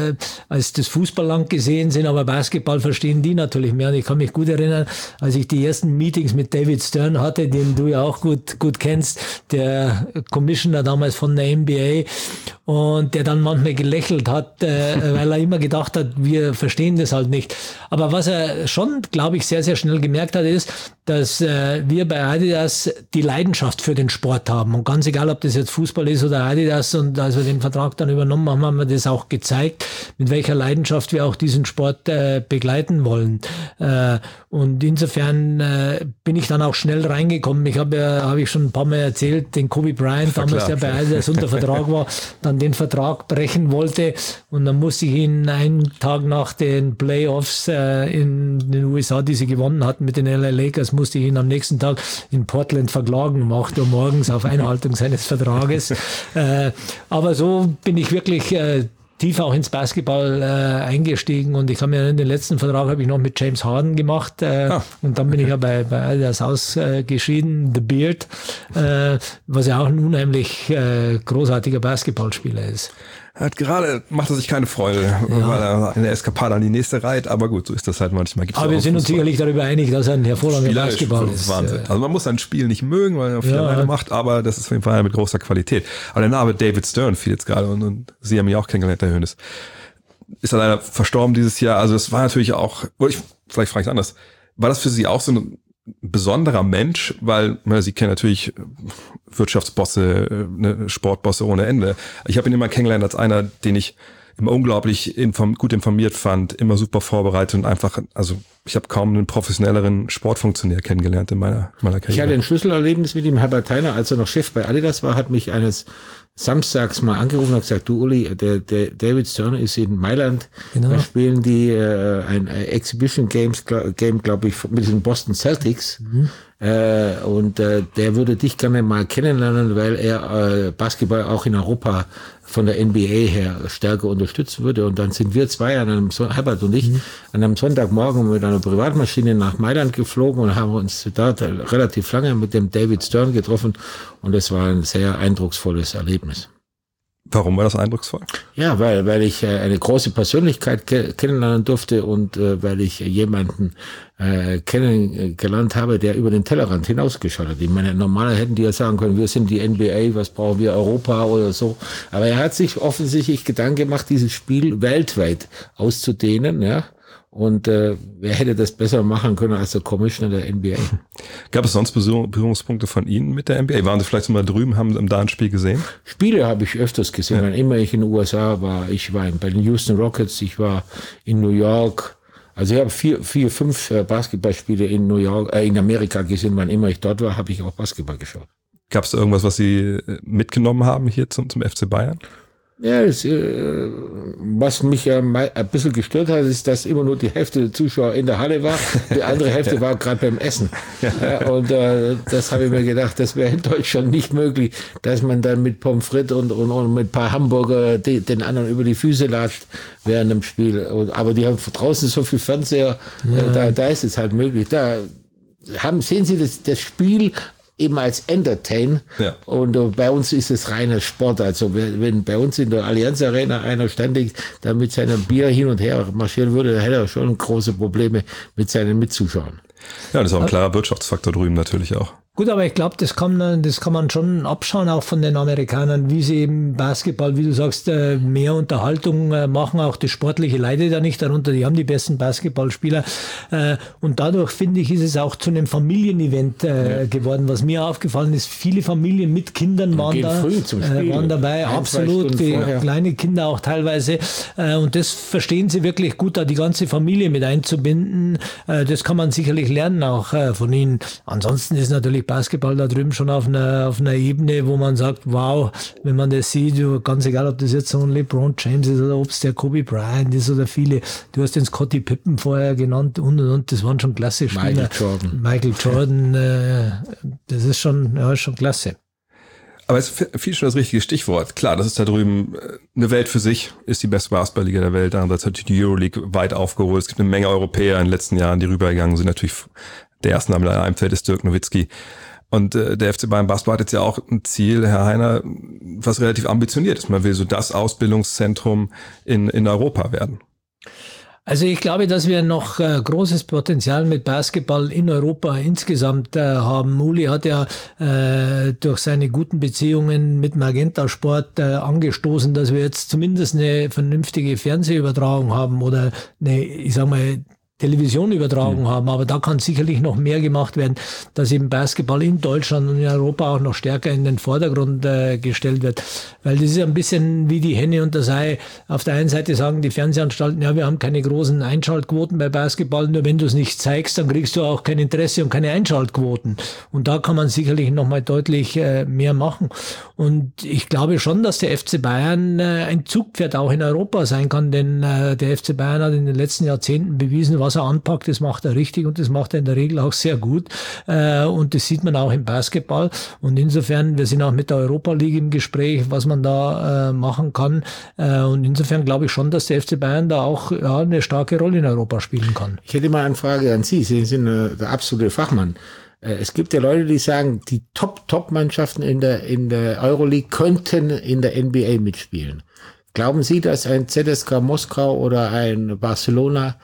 als das Fußballland gesehen sind, aber Basketball verstehen die natürlich mehr. Und ich kann mich gut erinnern, als ich die ersten Meetings mit David Stern hatte, den du ja auch gut gut kennst, der Commissioner damals von der N B A, und der dann manchmal gelächelt hat, äh, weil er immer gedacht hat, wir verstehen das halt nicht. Aber was er schon, glaube ich, sehr, sehr schnell gemerkt hat, ist, dass äh, wir bei Adidas die Leidenschaft für den Sport haben. Und ganz egal, ob das jetzt Fußball ist oder Adidas, und als wir den Vertrag dann übernommen haben, haben wir das auch gezeigt, mit welcher Leidenschaft wir auch diesen Sport äh, begleiten wollen. Äh, und insofern äh, bin ich dann auch schnell reingekommen. Ich habe ja, habe ich schon ein paar Mal erzählt, den Kobe Bryant, damals der bei Adidas unter Vertrag war, dann den Vertrag brechen wollte. Und dann musste ich ihn einen Tag nach den Playoffs äh, in den U S A, die sie gewonnen hatten mit den L A Lakers, musste ich ihn am nächsten Tag in Portland verklagen um acht Uhr morgens auf Einhaltung seines Vertrages. äh, aber so bin ich wirklich äh, tief auch ins Basketball äh, eingestiegen, und ich habe mir in den letzten Vertrag habe ich noch mit James Harden gemacht äh, ah, und dann bin okay. ich ja bei, bei Adidas ausgeschieden, äh, The Beard, äh, was ja auch ein unheimlich äh, großartiger Basketballspieler ist. Er hat gerade, macht er sich keine Freude, ja. weil er in der Eskapade an die nächste reiht, aber gut, so ist das halt manchmal. Gibt's aber wir sind uns sicherlich darüber einig, dass er ein hervorragender Basketball ist. Wahnsinn. Also man muss ein Spiel nicht mögen, weil er viel alleine ja. macht, aber das ist auf jeden Fall mit großer Qualität. Aber der Name David Stern fiel jetzt gerade, und, und Sie haben ihn auch kennengelernt, Herr Hoeneß. Ist er leider verstorben dieses Jahr, also es war natürlich auch, oder ich, vielleicht frage ich es anders, war das für Sie auch so ein besonderer Mensch, weil na, Sie kennen natürlich Wirtschaftsbosse, ne, Sportbosse ohne Ende. Ich habe ihn immer kennengelernt als einer, den ich immer unglaublich inform- gut informiert fand, immer super vorbereitet und einfach, also ich habe kaum einen professionelleren Sportfunktionär kennengelernt in meiner, meiner Karriere. Ich hatte ein Schlüsselerlebnis mit ihm. Herbert Heiner, als er noch Chef bei Adidas war, hat mich eines samstags mal angerufen und gesagt, du Uli, der, der David Stern ist in Mailand, genau. Da spielen die äh, ein Exhibition Games Game, glaube ich, mit den Boston Celtics, mhm. äh, und äh, der würde dich gerne mal kennenlernen, weil er äh, Basketball auch in Europa von der N B A her stärker unterstützen würde. Und dann sind wir zwei, an einem Son- Herbert und ich, mhm. an einem Sonntagmorgen mit einer Privatmaschine nach Mailand geflogen und haben uns da relativ lange mit dem David Stern getroffen, und es war ein sehr eindrucksvolles Erlebnis. Warum war das eindrucksvoll? Ja, weil, weil ich äh, eine große Persönlichkeit ke- kennenlernen durfte und äh, weil ich jemanden äh, kennengelernt habe, der über den Tellerrand hinausgeschaut hat. Ich meine, normaler hätten die ja sagen können, wir sind die N B A, was brauchen wir, Europa oder so. Aber er hat sich offensichtlich Gedanken gemacht, dieses Spiel weltweit auszudehnen, ja. Und äh, wer hätte das besser machen können als der Commissioner der N B A? Gab es sonst Berührungspunkte von Ihnen mit der N B A? Waren Sie vielleicht mal drüben, haben da ein Spiel gesehen? Spiele habe ich öfters gesehen. Ja. Wann immer ich in den U S A war, ich war bei den Houston Rockets, ich war in New York. Also ich habe vier, vier, fünf Basketballspiele in New York, äh, in Amerika gesehen. Wann immer ich dort war, habe ich auch Basketball geschaut. Gab es irgendwas, was Sie mitgenommen haben hier zum, zum F C Bayern? Ja, das, äh, was mich ja mal ein bisschen gestört hat, ist, dass immer nur die Hälfte der Zuschauer in der Halle war, die andere Hälfte war gerade beim Essen. Ja, und äh, das habe ich mir gedacht, das wäre in Deutschland nicht möglich, dass man dann mit Pommes frites und, und, und mit ein paar Hamburger die, den anderen über die Füße latscht während dem Spiel. Und, aber die haben draußen so viel Fernseher, ja. äh, da, da ist es halt möglich. Da haben, sehen Sie das, das Spiel eben als Entertain. Ja. Und uh, bei uns ist es reiner Sport. Also wenn, wenn bei uns in der Allianz Arena einer ständig da mit seinem Bier hin und her marschieren würde, dann hätte er schon große Probleme mit seinen Mitzuschauern. Ja, das ist auch ein klarer Wirtschaftsfaktor drüben natürlich auch. Gut, aber ich glaube, das kann man, das kann man schon abschauen, auch von den Amerikanern, wie sie eben Basketball, wie du sagst, mehr Unterhaltung machen. Auch das Sportliche leidet ja nicht darunter. Die haben die besten Basketballspieler. Und dadurch, finde ich, ist es auch zu einem Familienevent ja. geworden. Was mir aufgefallen ist, viele Familien mit Kindern waren da, waren dabei. Ein, absolut, die kleine Kinder auch teilweise. Und das verstehen sie wirklich gut, da die ganze Familie mit einzubinden. Das kann man sicherlich lernen auch von ihnen. Ansonsten ist natürlich Basketball da drüben schon auf einer, auf einer Ebene, wo man sagt, wow, wenn man das sieht, ganz egal, ob das jetzt so ein LeBron James ist oder ob es der Kobe Bryant ist oder viele, du hast den Scottie Pippen vorher genannt und und und, das waren schon klasse Spieler. Michael Jordan. Michael Jordan, äh, das ist schon, ja, schon klasse. Aber es ist viel schon das richtige Stichwort. Klar, das ist da drüben eine Welt für sich, ist die beste Basketballliga der Welt. Andererseits hat die Euroleague weit aufgeholt. Es gibt eine Menge Europäer in den letzten Jahren, die rübergegangen sind. Natürlich der erste Name, der einfällt, ist Dirk Nowitzki. Und äh, der F C Bayern Basketball hat jetzt ja auch ein Ziel, Herr Heiner, was relativ ambitioniert ist. Man will so das Ausbildungszentrum in, in Europa werden. Also ich glaube, dass wir noch äh, großes Potenzial mit Basketball in Europa insgesamt äh, haben. Uli hat ja äh, durch seine guten Beziehungen mit Magenta Sport äh, angestoßen, dass wir jetzt zumindest eine vernünftige Fernsehübertragung haben oder eine, ich sag mal, Televisionübertragung mhm. haben, aber da kann sicherlich noch mehr gemacht werden, dass eben Basketball in Deutschland und in Europa auch noch stärker in den Vordergrund äh, gestellt wird, weil das ist ein bisschen wie die Henne und das Ei. Auf der einen Seite sagen die Fernsehanstalten, ja, wir haben keine großen Einschaltquoten bei Basketball, nur wenn du es nicht zeigst, dann kriegst du auch kein Interesse und keine Einschaltquoten. Und da kann man sicherlich noch mal deutlich äh, mehr machen. Und ich glaube schon, dass der F C Bayern äh, ein Zugpferd auch in Europa sein kann, denn äh, der F C Bayern hat in den letzten Jahrzehnten bewiesen, was er anpackt, das macht er richtig und das macht er in der Regel auch sehr gut. Äh, und das sieht man auch im Basketball. Und insofern, wir sind auch mit der Europa League im Gespräch, was man da äh, machen kann. Äh, und insofern glaube ich schon, dass der F C Bayern da auch ja, eine starke Rolle in Europa spielen kann. Ich hätte mal eine Frage an Sie. Sie sind äh, der absolute Fachmann. Es gibt ja Leute, die sagen, die Top-Top-Mannschaften in der, in der Euroleague könnten in der N B A mitspielen. Glauben Sie, dass ein Z S K Moskau oder ein Barcelona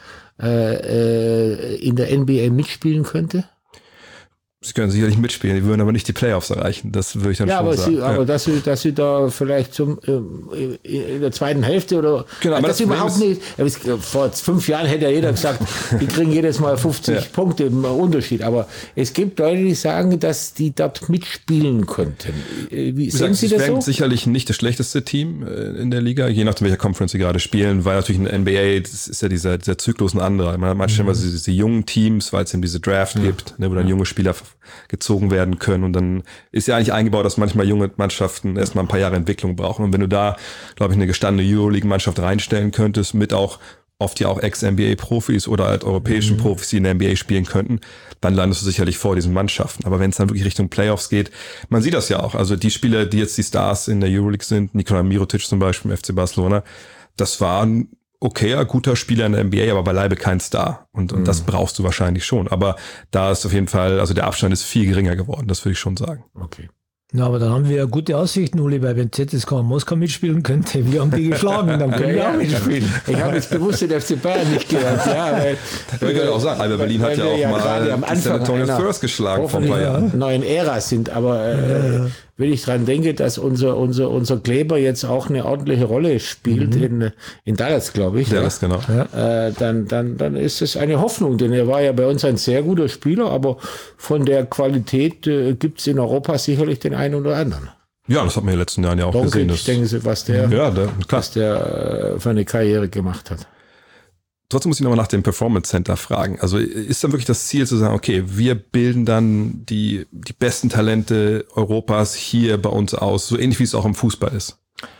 äh, in der N B A mitspielen könnte? Sie können sicherlich mitspielen, die würden aber nicht die Playoffs erreichen. Das würde ich dann ja, schon aber sagen. Sie, ja, aber dass Sie, dass Sie da vielleicht zum äh, in der zweiten Hälfte oder genau, also aber das das überhaupt nicht. Vor fünf Jahren hätte ja jeder gesagt, die kriegen jedes Mal fünfzig ja. Punkte im Unterschied. Aber es gibt Leute, die sagen, dass die dort mitspielen könnten. Wie sehen Sie das so? Sicherlich nicht das schlechteste Team in der Liga, je nachdem, welcher Conference sie gerade spielen, weil natürlich in der N B A, das ist ja dieser, dieser Zyklus ein anderer. Man hat manchmal mhm. diese, diese jungen Teams, weil es eben diese Draft ja. gibt, ne, wo dann junge Spieler gezogen werden können und dann ist ja eigentlich eingebaut, dass manchmal junge Mannschaften erstmal ein paar Jahre Entwicklung brauchen und wenn du da, glaube ich, eine gestandene Euroleague-Mannschaft reinstellen könntest, mit auch oft ja auch Ex-N B A-Profis oder halt europäischen mhm. Profis, die in der N B A spielen könnten, dann landest du sicherlich vor diesen Mannschaften. Aber wenn es dann wirklich Richtung Playoffs geht, man sieht das ja auch, also die Spieler, die jetzt die Stars in der Euroleague sind, Nikola Mirotic zum Beispiel im F C Barcelona, das waren okayer, guter Spieler in der N B A, aber beileibe kein Star. Und, und mhm. das brauchst du wahrscheinlich schon. Aber da ist auf jeden Fall, also der Abstand ist viel geringer geworden, das würde ich schon sagen. Okay. Na, aber dann haben wir ja gute Aussichten, Uli, weil wenn Z S K Moskau mitspielen könnte, wir haben die geschlagen, dann können wir auch mitspielen. Ich habe jetzt bewusst den F C Bayern nicht gehört. Ja, weil, ich würde auch sagen, Alba Berlin hat ja auch ja mal am die San Antonio Spurs geschlagen vor ein paar Jahren. Neuen Ära sind, aber äh, ja. wenn ich dran denke, dass unser, unser, unser Kleber jetzt auch eine ordentliche Rolle spielt mhm. in, in Dallas, glaube ich. Dallas, ja. genau. Ja. Äh, dann, dann, dann ist es eine Hoffnung, denn er war ja bei uns ein sehr guter Spieler, aber von der Qualität äh, gibt es in Europa sicherlich den einen oder anderen. Ja, das hat man in den letzten Jahren ja auch Doncic, gesehen. Das denken Sie, was der, ja, der, klar. was der äh, für eine Karriere gemacht hat. Trotzdem muss ich nochmal nach dem Performance Center fragen. Also ist dann wirklich das Ziel zu sagen, okay, wir bilden dann die, die besten Talente Europas hier bei uns aus, so ähnlich wie es auch im Fußball ist?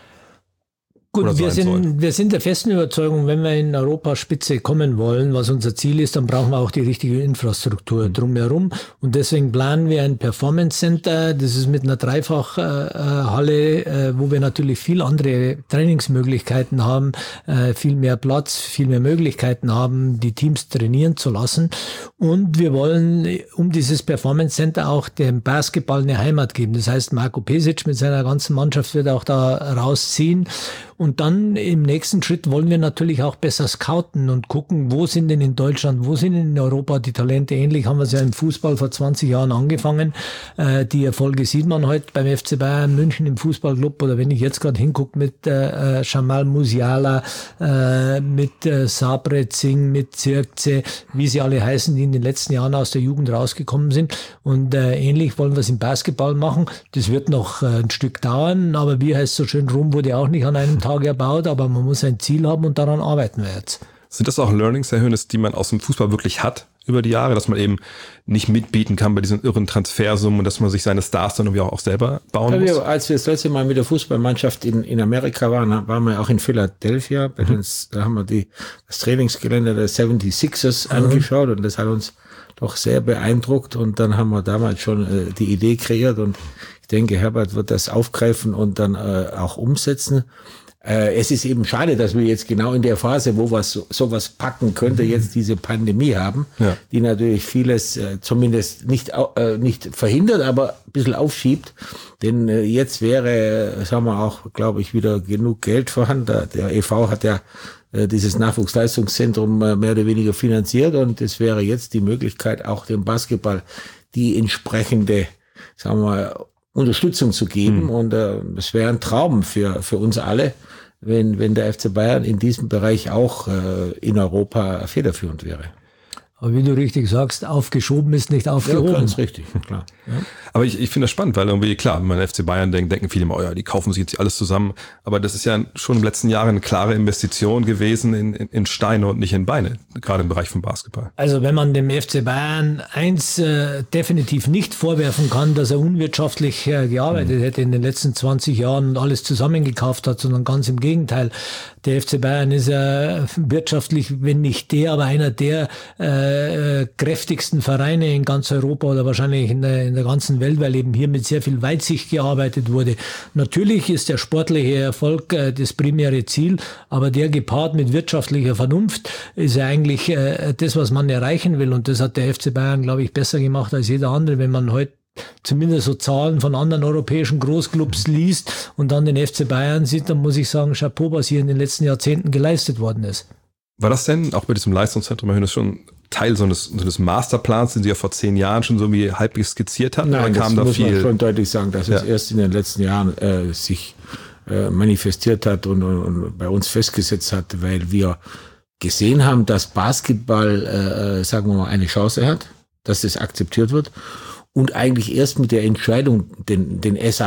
Gut, wir sind, wir sind der festen Überzeugung, wenn wir in Europa Spitze kommen wollen, was unser Ziel ist, dann brauchen wir auch die richtige Infrastruktur drumherum. Und deswegen planen wir ein Performance Center. Das ist mit einer Dreifachhalle, äh, wo wir natürlich viel andere Trainingsmöglichkeiten haben, äh, viel mehr Platz, viel mehr Möglichkeiten haben, die Teams trainieren zu lassen. Und wir wollen um dieses Performance Center auch dem Basketball eine Heimat geben. Das heißt, Marko Pesic mit seiner ganzen Mannschaft wird auch da rausziehen. Und dann im nächsten Schritt wollen wir natürlich auch besser scouten und gucken, wo sind denn in Deutschland, wo sind denn in Europa die Talente. Ähnlich haben wir es ja im Fußball vor zwanzig Jahren angefangen. Äh, die Erfolge sieht man heute beim F C Bayern München im Fußballclub oder wenn ich jetzt gerade hingucke mit äh, Jamal Musiala, äh, mit äh, Sabre Singh, mit Zirkzee, wie sie alle heißen, die in den letzten Jahren aus der Jugend rausgekommen sind. Und äh, ähnlich wollen wir es im Basketball machen. Das wird noch äh, ein Stück dauern, aber wie heißt so schön, Rom wurde auch nicht an einem Tag erbaut, aber man muss ein Ziel haben und daran arbeiten wir jetzt. Sind das auch Learnings, Herr Hoeneß, die man aus dem Fußball wirklich hat über die Jahre, dass man eben nicht mitbieten kann bei diesen irren Transfersummen und dass man sich seine Stars dann irgendwie auch selber bauen muss? Ja, als wir das letzte Mal mit der Fußballmannschaft in, in Amerika waren, waren wir auch in Philadelphia. Bei mhm. uns, da haben wir die, das Trainingsgelände der seventy-sixers mhm. angeschaut und das hat uns doch sehr beeindruckt und dann haben wir damals schon äh, die Idee kreiert und ich denke, Herbert wird das aufgreifen und dann äh, auch umsetzen. Äh, es ist eben schade, dass wir jetzt genau in der Phase, wo was so, sowas packen könnte, jetzt diese Pandemie haben, ja. die natürlich vieles äh, zumindest nicht äh, nicht verhindert, aber ein bisschen aufschiebt. Denn äh, jetzt wäre, äh, sagen wir auch, glaube ich, wieder genug Geld vorhanden. Der, der E V hat ja äh, dieses Nachwuchsleistungszentrum äh, mehr oder weniger finanziert und es wäre jetzt die Möglichkeit, auch dem Basketball die entsprechende, sagen wir mal, Unterstützung zu geben. Mhm. Und äh, es wäre ein Traum für für uns alle, wenn wenn der F C Bayern in diesem Bereich auch äh, in Europa federführend wäre. Aber wie du richtig sagst, aufgeschoben ist nicht aufgehoben. Ja, ganz richtig, klar. Ja. Aber ich, ich finde das spannend, weil irgendwie, klar, wenn man F C Bayern denkt, denken viele immer, oh ja, die kaufen sich jetzt alles zusammen. Aber das ist ja schon im letzten Jahr eine klare Investition gewesen in, in, in Steine und nicht in Beine, gerade im Bereich von Basketball. Also wenn man dem F C Bayern eins äh, definitiv nicht vorwerfen kann, dass er unwirtschaftlich äh, gearbeitet mhm. hätte in den letzten zwanzig Jahren und alles zusammengekauft hat, sondern ganz im Gegenteil. Der F C Bayern ist ja wirtschaftlich, wenn nicht der, aber einer der äh, Äh, kräftigsten Vereine in ganz Europa oder wahrscheinlich in der, in der ganzen Welt, weil eben hier mit sehr viel Weitsicht gearbeitet wurde. Natürlich ist der sportliche Erfolg äh, das primäre Ziel, aber der gepaart mit wirtschaftlicher Vernunft ist ja eigentlich äh, das, was man erreichen will. Und das hat der F C Bayern, glaube ich, besser gemacht als jeder andere, wenn man heute zumindest so Zahlen von anderen europäischen Großclubs liest und dann den F C Bayern sieht, dann muss ich sagen, Chapeau, was hier in den letzten Jahrzehnten geleistet worden ist. War das denn auch bei diesem Leistungszentrum, Herr Hoeneß, schon Teil so eines, so eines Masterplans, den Sie ja vor zehn Jahren schon so wie halbwegs skizziert hatten? Nein, kam das da muss viel? man schon deutlich sagen, dass ja. es erst in den letzten Jahren äh, sich äh, manifestiert hat und, und, und bei uns festgesetzt hat, weil wir gesehen haben, dass Basketball, äh, sagen wir mal, eine Chance hat, dass es akzeptiert wird. Und eigentlich erst mit der Entscheidung, den, den S A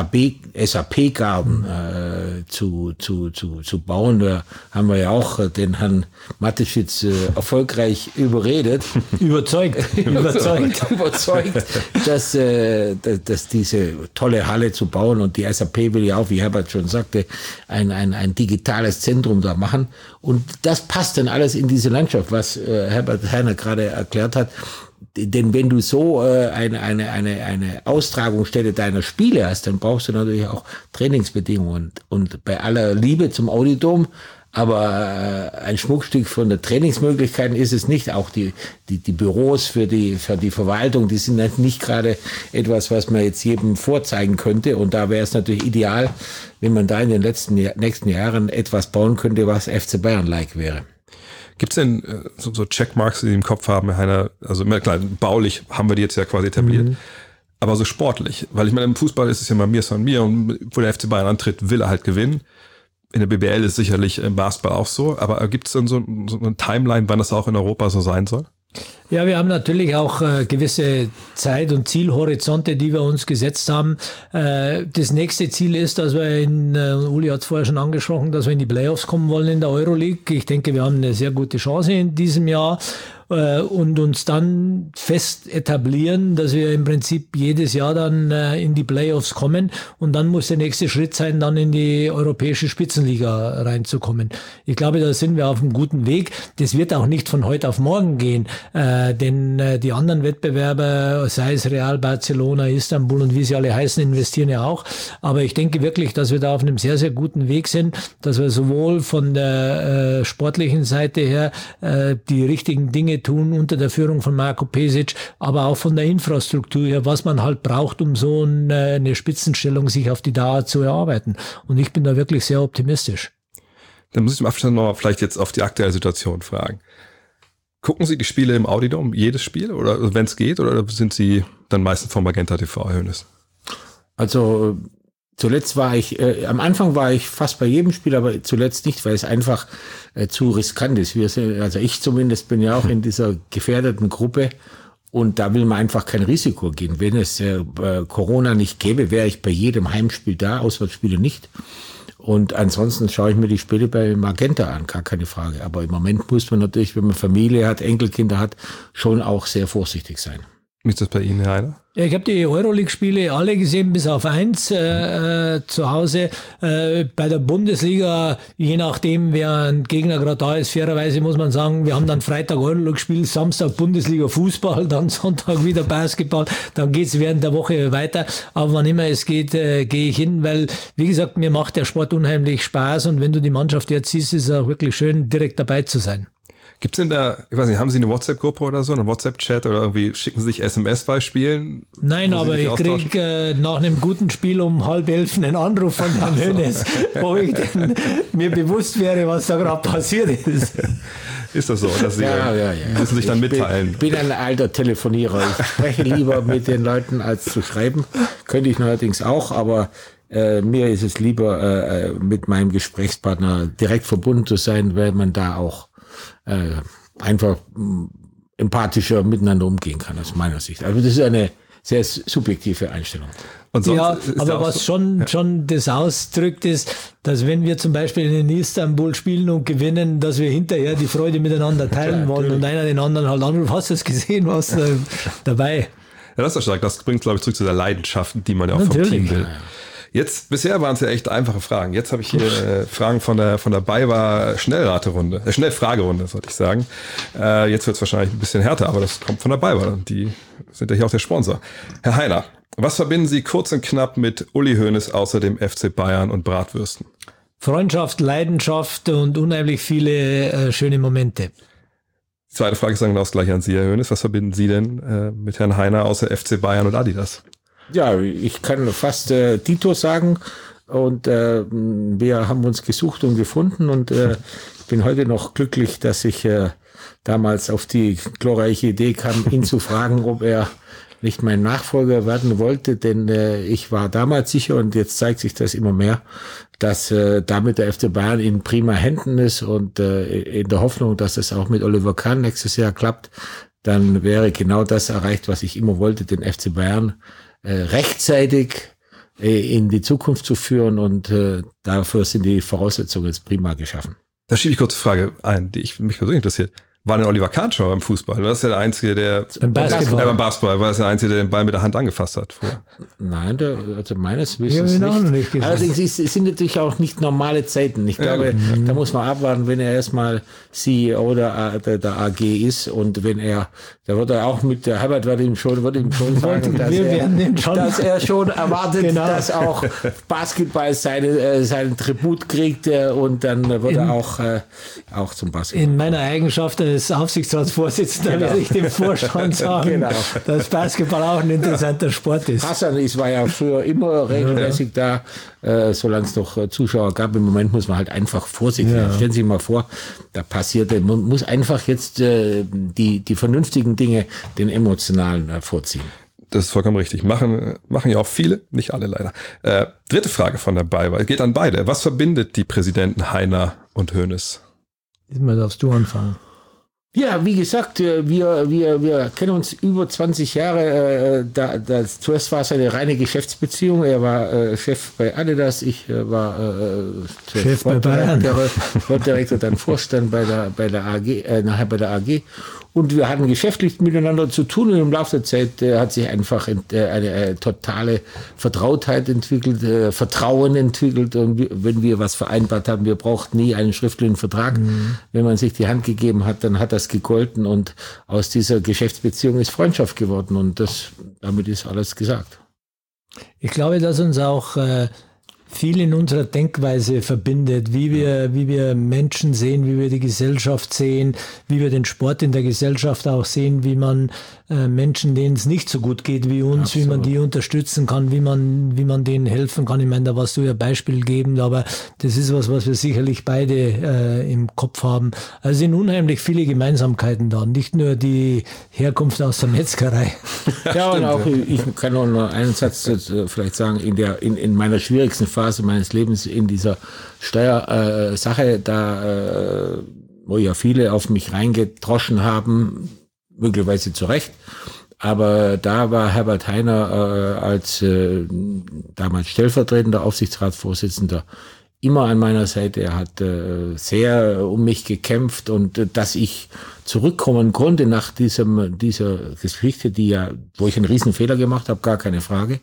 P-Garten äh, zu, zu, zu, zu bauen, da haben wir ja auch den Herrn Mateschitz äh, erfolgreich überredet. Überzeugt. überzeugt. überzeugt, dass, äh, dass, dass diese tolle Halle zu bauen und die S A P will ja auch, wie Herbert schon sagte, ein, ein, ein digitales Zentrum da machen. Und das passt dann alles in diese Landschaft, was äh, Herbert Heiner gerade erklärt hat. Denn wenn du so äh, eine, eine, eine, eine Austragungsstätte deiner Spiele hast, dann brauchst du natürlich auch Trainingsbedingungen. Und bei aller Liebe zum Audiodom, Aber äh, ein Schmuckstück von der Trainingsmöglichkeiten ist es nicht. Auch die, die, die Büros für die, für die Verwaltung, die sind nicht gerade etwas, was man jetzt jedem vorzeigen könnte. Und da wäre es natürlich ideal, wenn man da in den letzten, nächsten Jahren etwas bauen könnte, was F C Bayern-like wäre. Gibt es denn äh, so, so Checkmarks, die Sie im Kopf haben, Herr Heiner? Also immer klar, baulich haben wir die jetzt ja quasi etabliert. Mhm. Aber so sportlich, weil ich meine, im Fußball ist es ja mal mir von mir und wo der F C Bayern antritt, will er halt gewinnen. In der B B L ist sicherlich im Basketball auch so, aber gibt es denn so, so eine Timeline, wann das auch in Europa so sein soll? Ja, wir haben natürlich auch äh, gewisse Zeit- und Zielhorizonte, die wir uns gesetzt haben. Äh, das nächste Ziel ist, dass wir in, äh, Uli hat es vorher schon angesprochen, dass wir in die Playoffs kommen wollen in der Euroleague. Ich denke, wir haben eine sehr gute Chance in diesem Jahr. Und uns dann fest etablieren, dass wir im Prinzip jedes Jahr dann äh, in die Playoffs kommen und dann muss der nächste Schritt sein, dann in die europäische Spitzenliga reinzukommen. Ich glaube, da sind wir auf einem guten Weg. Das wird auch nicht von heute auf morgen gehen, äh, denn äh, die anderen Wettbewerber, sei es Real, Barcelona, Istanbul und wie sie alle heißen, investieren ja auch. Aber ich denke wirklich, dass wir da auf einem sehr, sehr guten Weg sind, dass wir sowohl von der äh, sportlichen Seite her äh, die richtigen Dinge tun unter der Führung von Marko Pesic, aber auch von der Infrastruktur her, was man halt braucht, um so eine Spitzenstellung sich auf die Dauer zu erarbeiten. Und ich bin da wirklich sehr optimistisch. Dann muss ich im Abstand noch vielleicht jetzt auf die aktuelle Situation fragen. Gucken Sie die Spiele im Audidome, jedes Spiel, oder wenn es geht, oder sind Sie dann meistens vom Magenta T V, Herr Hoeneß? Also zuletzt war ich, äh, am Anfang war ich fast bei jedem Spiel, aber zuletzt nicht, weil es einfach äh, zu riskant ist. Wir sind, also ich zumindest bin ja auch in dieser gefährdeten Gruppe und da will man einfach kein Risiko gehen. Wenn es äh, Corona nicht gäbe, wäre ich bei jedem Heimspiel da, Auswärtsspiele nicht. Und ansonsten schaue ich mir die Spiele bei Magenta an, gar keine Frage. Aber im Moment muss man natürlich, wenn man Familie hat, Enkelkinder hat, schon auch sehr vorsichtig sein. Wie ist das bei Ihnen, Herr Heiner? Ja, ich habe die Euroleague-Spiele alle gesehen, bis auf eins äh, zu Hause. Äh, bei der Bundesliga, je nachdem, wer ein Gegner gerade da ist, fairerweise muss man sagen, wir haben dann Freitag Euroleague-Spiel, Samstag Bundesliga Fußball, dann Sonntag wieder Basketball, dann geht's während der Woche weiter. Aber wann immer es geht, äh, gehe ich hin, weil, wie gesagt, mir macht der Sport unheimlich Spaß und wenn du die Mannschaft jetzt siehst, ist es auch wirklich schön, direkt dabei zu sein. Gibt's denn da, ich weiß nicht, haben Sie eine WhatsApp-Gruppe oder so, eine WhatsApp-Chat oder irgendwie schicken Sie sich S M S bei Spielen? Nein, aber ich krieg äh, nach einem guten Spiel um halb elf einen Anruf von Herrn Hoeneß, wo ich denn, mir bewusst wäre, was da gerade passiert ist. Ist das so, dass Sie ja, ja, ja. müssen sich dann mitteilen? Ich bin, bin ein alter Telefonierer. Ich spreche lieber mit den Leuten, als zu schreiben. Könnte ich neuerdings auch, aber äh, mir ist es lieber, äh, mit meinem Gesprächspartner direkt verbunden zu sein, weil man da auch Äh, einfach mh, empathischer miteinander umgehen kann, aus meiner Sicht. Also das ist eine sehr subjektive Einstellung. Und sonst ja, ist aber was so, schon, ja. schon das ausdrückt ist, dass wenn wir zum Beispiel in Istanbul spielen und gewinnen, dass wir hinterher die Freude miteinander teilen ja, wollen und einer den anderen halt anruft, hast du es gesehen, was äh, dabei? Ja, das ist doch stark. Das bringt, glaube ich, zurück zu der Leidenschaft, die man ja auch natürlich vom Team will. Ja, ja. Jetzt, bisher waren es ja echt einfache Fragen. Jetzt habe ich hier äh, Fragen von der von der BayWa Schnellraterunde, äh, Schnellfragerunde, sollte ich sagen. Äh, jetzt wird es wahrscheinlich ein bisschen härter, aber das kommt von der BayWa. Die sind ja hier auch der Sponsor. Herr Heiner, was verbinden Sie kurz und knapp mit Uli Hoeneß außer dem F C Bayern und Bratwürsten? Freundschaft, Leidenschaft und unheimlich viele äh, schöne Momente. Die zweite Frage ist dann genau das gleiche an Sie, Herr Hoeneß. Was verbinden Sie denn äh, mit Herrn Heiner außer F C Bayern und Adidas? Ja, ich kann fast äh, Dito sagen und äh, wir haben uns gesucht und gefunden und äh, ich bin heute noch glücklich, dass ich äh, damals auf die glorreiche Idee kam, ihn zu fragen, ob er nicht mein Nachfolger werden wollte, denn äh, ich war damals sicher und jetzt zeigt sich das immer mehr, dass äh, damit der F C Bayern in prima Händen ist und äh, in der Hoffnung, dass es auch mit Oliver Kahn nächstes Jahr klappt, dann wäre genau das erreicht, was ich immer wollte, den F C Bayern rechtzeitig in die Zukunft zu führen und äh, dafür sind die Voraussetzungen jetzt prima geschaffen. Da schiebe ich kurz eine Frage ein, die ich, mich persönlich interessiert. War denn Oliver Kahn schon beim Fußball? Das ist ja der Einzige, der beim Basketball, äh, beim Basketball war das der Einzige, der den Ball mit der Hand angefasst hat. Vorher. Nein, der, also meines Wissens ja, nicht. nicht Allerdings ist, es sind natürlich auch nicht normale Zeiten. Ich glaube, ja, da muss man abwarten, wenn er erstmal C E O der, der, der A G ist und wenn er Da wird er auch mit, der Herbert wird ihm schon, wird ihm schon sagen, dass, Wir er, werden ihn schon- dass er schon erwartet, Genau. dass auch Basketball seine, äh, seinen Tribut kriegt äh, und dann wird In- er auch, äh, auch zum Basketball. In meiner Eigenschaft als Aufsichtsratsvorsitzender werde ich dem Vorstand sagen, Genau. dass Basketball auch ein interessanter Sport ist. Hassan ist, war ja früher immer regelmäßig da, äh, solange es noch äh, Zuschauer gab. Im Moment muss man halt einfach vorsichtig sein. Ja. Stellen Sie sich mal vor, da passierte, man muss einfach jetzt äh, die, die vernünftigen Dinge den emotionalen äh, vorziehen. Das ist vollkommen richtig. Machen, machen ja auch viele, nicht alle leider. Äh, dritte Frage von dabei, weil geht an beide. Was verbindet die Präsidenten Heiner und Hoeneß? Diesmal darfst du anfangen. Ja, wie gesagt, äh, wir, wir, wir kennen uns über zwanzig Jahre. Äh, da, das, zuerst war es eine reine Geschäftsbeziehung. Er war äh, Chef bei Adidas, ich äh, war äh, Chef bei Bayern. Sportdirektor, dann Vorstand bei der, bei der A G, äh, nachher bei der A G. Und wir hatten geschäftlich miteinander zu tun und im Laufe der Zeit äh, hat sich einfach ent, äh, eine äh, totale Vertrautheit entwickelt, äh, Vertrauen entwickelt. Und wir, wenn wir was vereinbart haben, wir brauchten nie einen schriftlichen Vertrag. Mhm. Wenn man sich die Hand gegeben hat, dann hat das gegolten und aus dieser Geschäftsbeziehung ist Freundschaft geworden und das, damit ist alles gesagt. Ich glaube, dass uns auch äh, viel in unserer Denkweise verbindet, wie wir, wie wir Menschen sehen, wie wir die Gesellschaft sehen, wie wir den Sport in der Gesellschaft auch sehen, wie man äh, Menschen, denen es nicht so gut geht wie uns, Absolut. Wie man die unterstützen kann, wie man, wie man denen helfen kann. Ich meine, da warst du ja Beispiel geben, aber das ist was, was wir sicherlich beide äh, im Kopf haben. Also sind unheimlich viele Gemeinsamkeiten da, nicht nur die Herkunft aus der Metzgerei. Ja, und auch, ich kann noch nur einen Satz äh, vielleicht sagen, in der, in, in meiner schwierigsten Phase meines Lebens in dieser Steuersache, äh, da, äh, wo ja viele auf mich reingedroschen haben, möglicherweise zu Recht. Aber da war Herbert Heiner äh, als äh, damals stellvertretender Aufsichtsratsvorsitzender immer an meiner Seite. Er hat äh, sehr um mich gekämpft und äh, dass ich zurückkommen konnte nach diesem dieser Geschichte, die ja, wo ich einen riesen Fehler gemacht habe, gar keine Frage.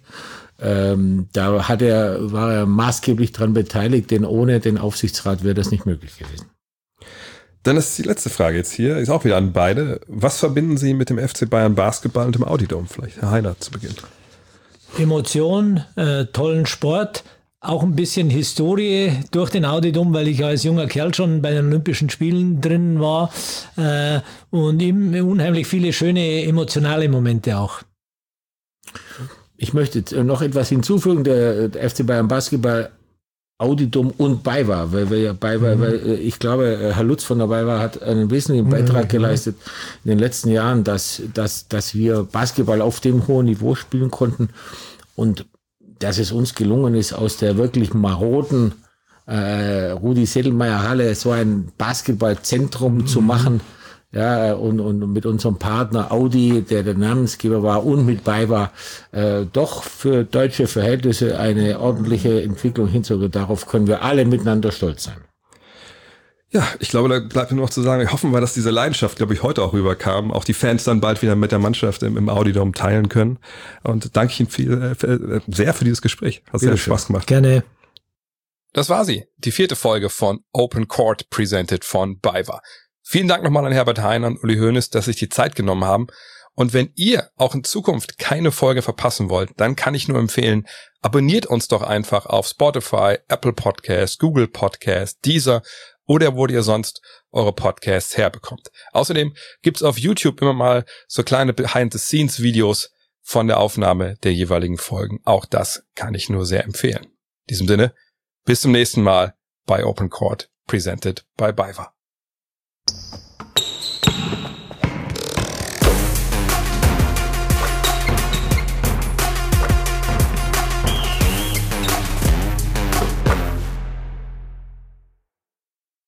Ähm, da hat er, war er maßgeblich dran beteiligt, denn ohne den Aufsichtsrat wäre das nicht möglich gewesen. Dann ist die letzte Frage jetzt hier, ist auch wieder an beide. Was verbinden Sie mit dem F C Bayern Basketball und dem Audi Dome? Vielleicht Herr Heiner zu Beginn. Emotion, äh, tollen Sport, auch ein bisschen Historie durch den Audi Dome, weil ich als junger Kerl schon bei den Olympischen Spielen drin war äh, und eben unheimlich viele schöne emotionale Momente auch. Ich möchte noch etwas hinzufügen, der, der F C Bayern Basketball, Audi Dome und BayWa, weil wir ja BayWa, mhm. weil ich glaube, Herr Lutz von der BayWa hat einen wesentlichen Beitrag mhm. geleistet in den letzten Jahren, dass, dass, dass wir Basketball auf dem hohen Niveau spielen konnten und dass es uns gelungen ist, aus der wirklich maroden äh, Rudi-Sedlmayr-Halle so ein Basketballzentrum mhm. zu machen. Ja, und, und mit unserem Partner Audi, der der Namensgeber war, und mit BayWa äh, doch für deutsche Verhältnisse eine ordentliche Entwicklung hinzugehen. Darauf können wir alle miteinander stolz sein. Ja, ich glaube, da bleibt mir nur noch zu sagen, wir hoffen wir, dass diese Leidenschaft, glaube ich, heute auch rüberkam, auch die Fans dann bald wieder mit der Mannschaft im, im Audi Dome teilen können. Und danke ich Ihnen viel, äh, sehr für dieses Gespräch. Hat sehr Spaß gemacht. Gerne. Das war sie, die vierte Folge von Open Court, presented von BayWa. Vielen Dank nochmal an Herbert Heiner und Uli Hoeneß, dass sich die Zeit genommen haben. Und wenn ihr auch in Zukunft keine Folge verpassen wollt, dann kann ich nur empfehlen, abonniert uns doch einfach auf Spotify, Apple Podcasts, Google Podcasts, Deezer oder wo ihr sonst eure Podcasts herbekommt. Außerdem gibt's auf YouTube immer mal so kleine Behind-the-Scenes-Videos von der Aufnahme der jeweiligen Folgen. Auch das kann ich nur sehr empfehlen. In diesem Sinne, bis zum nächsten Mal bei Open Court, presented by BayWa.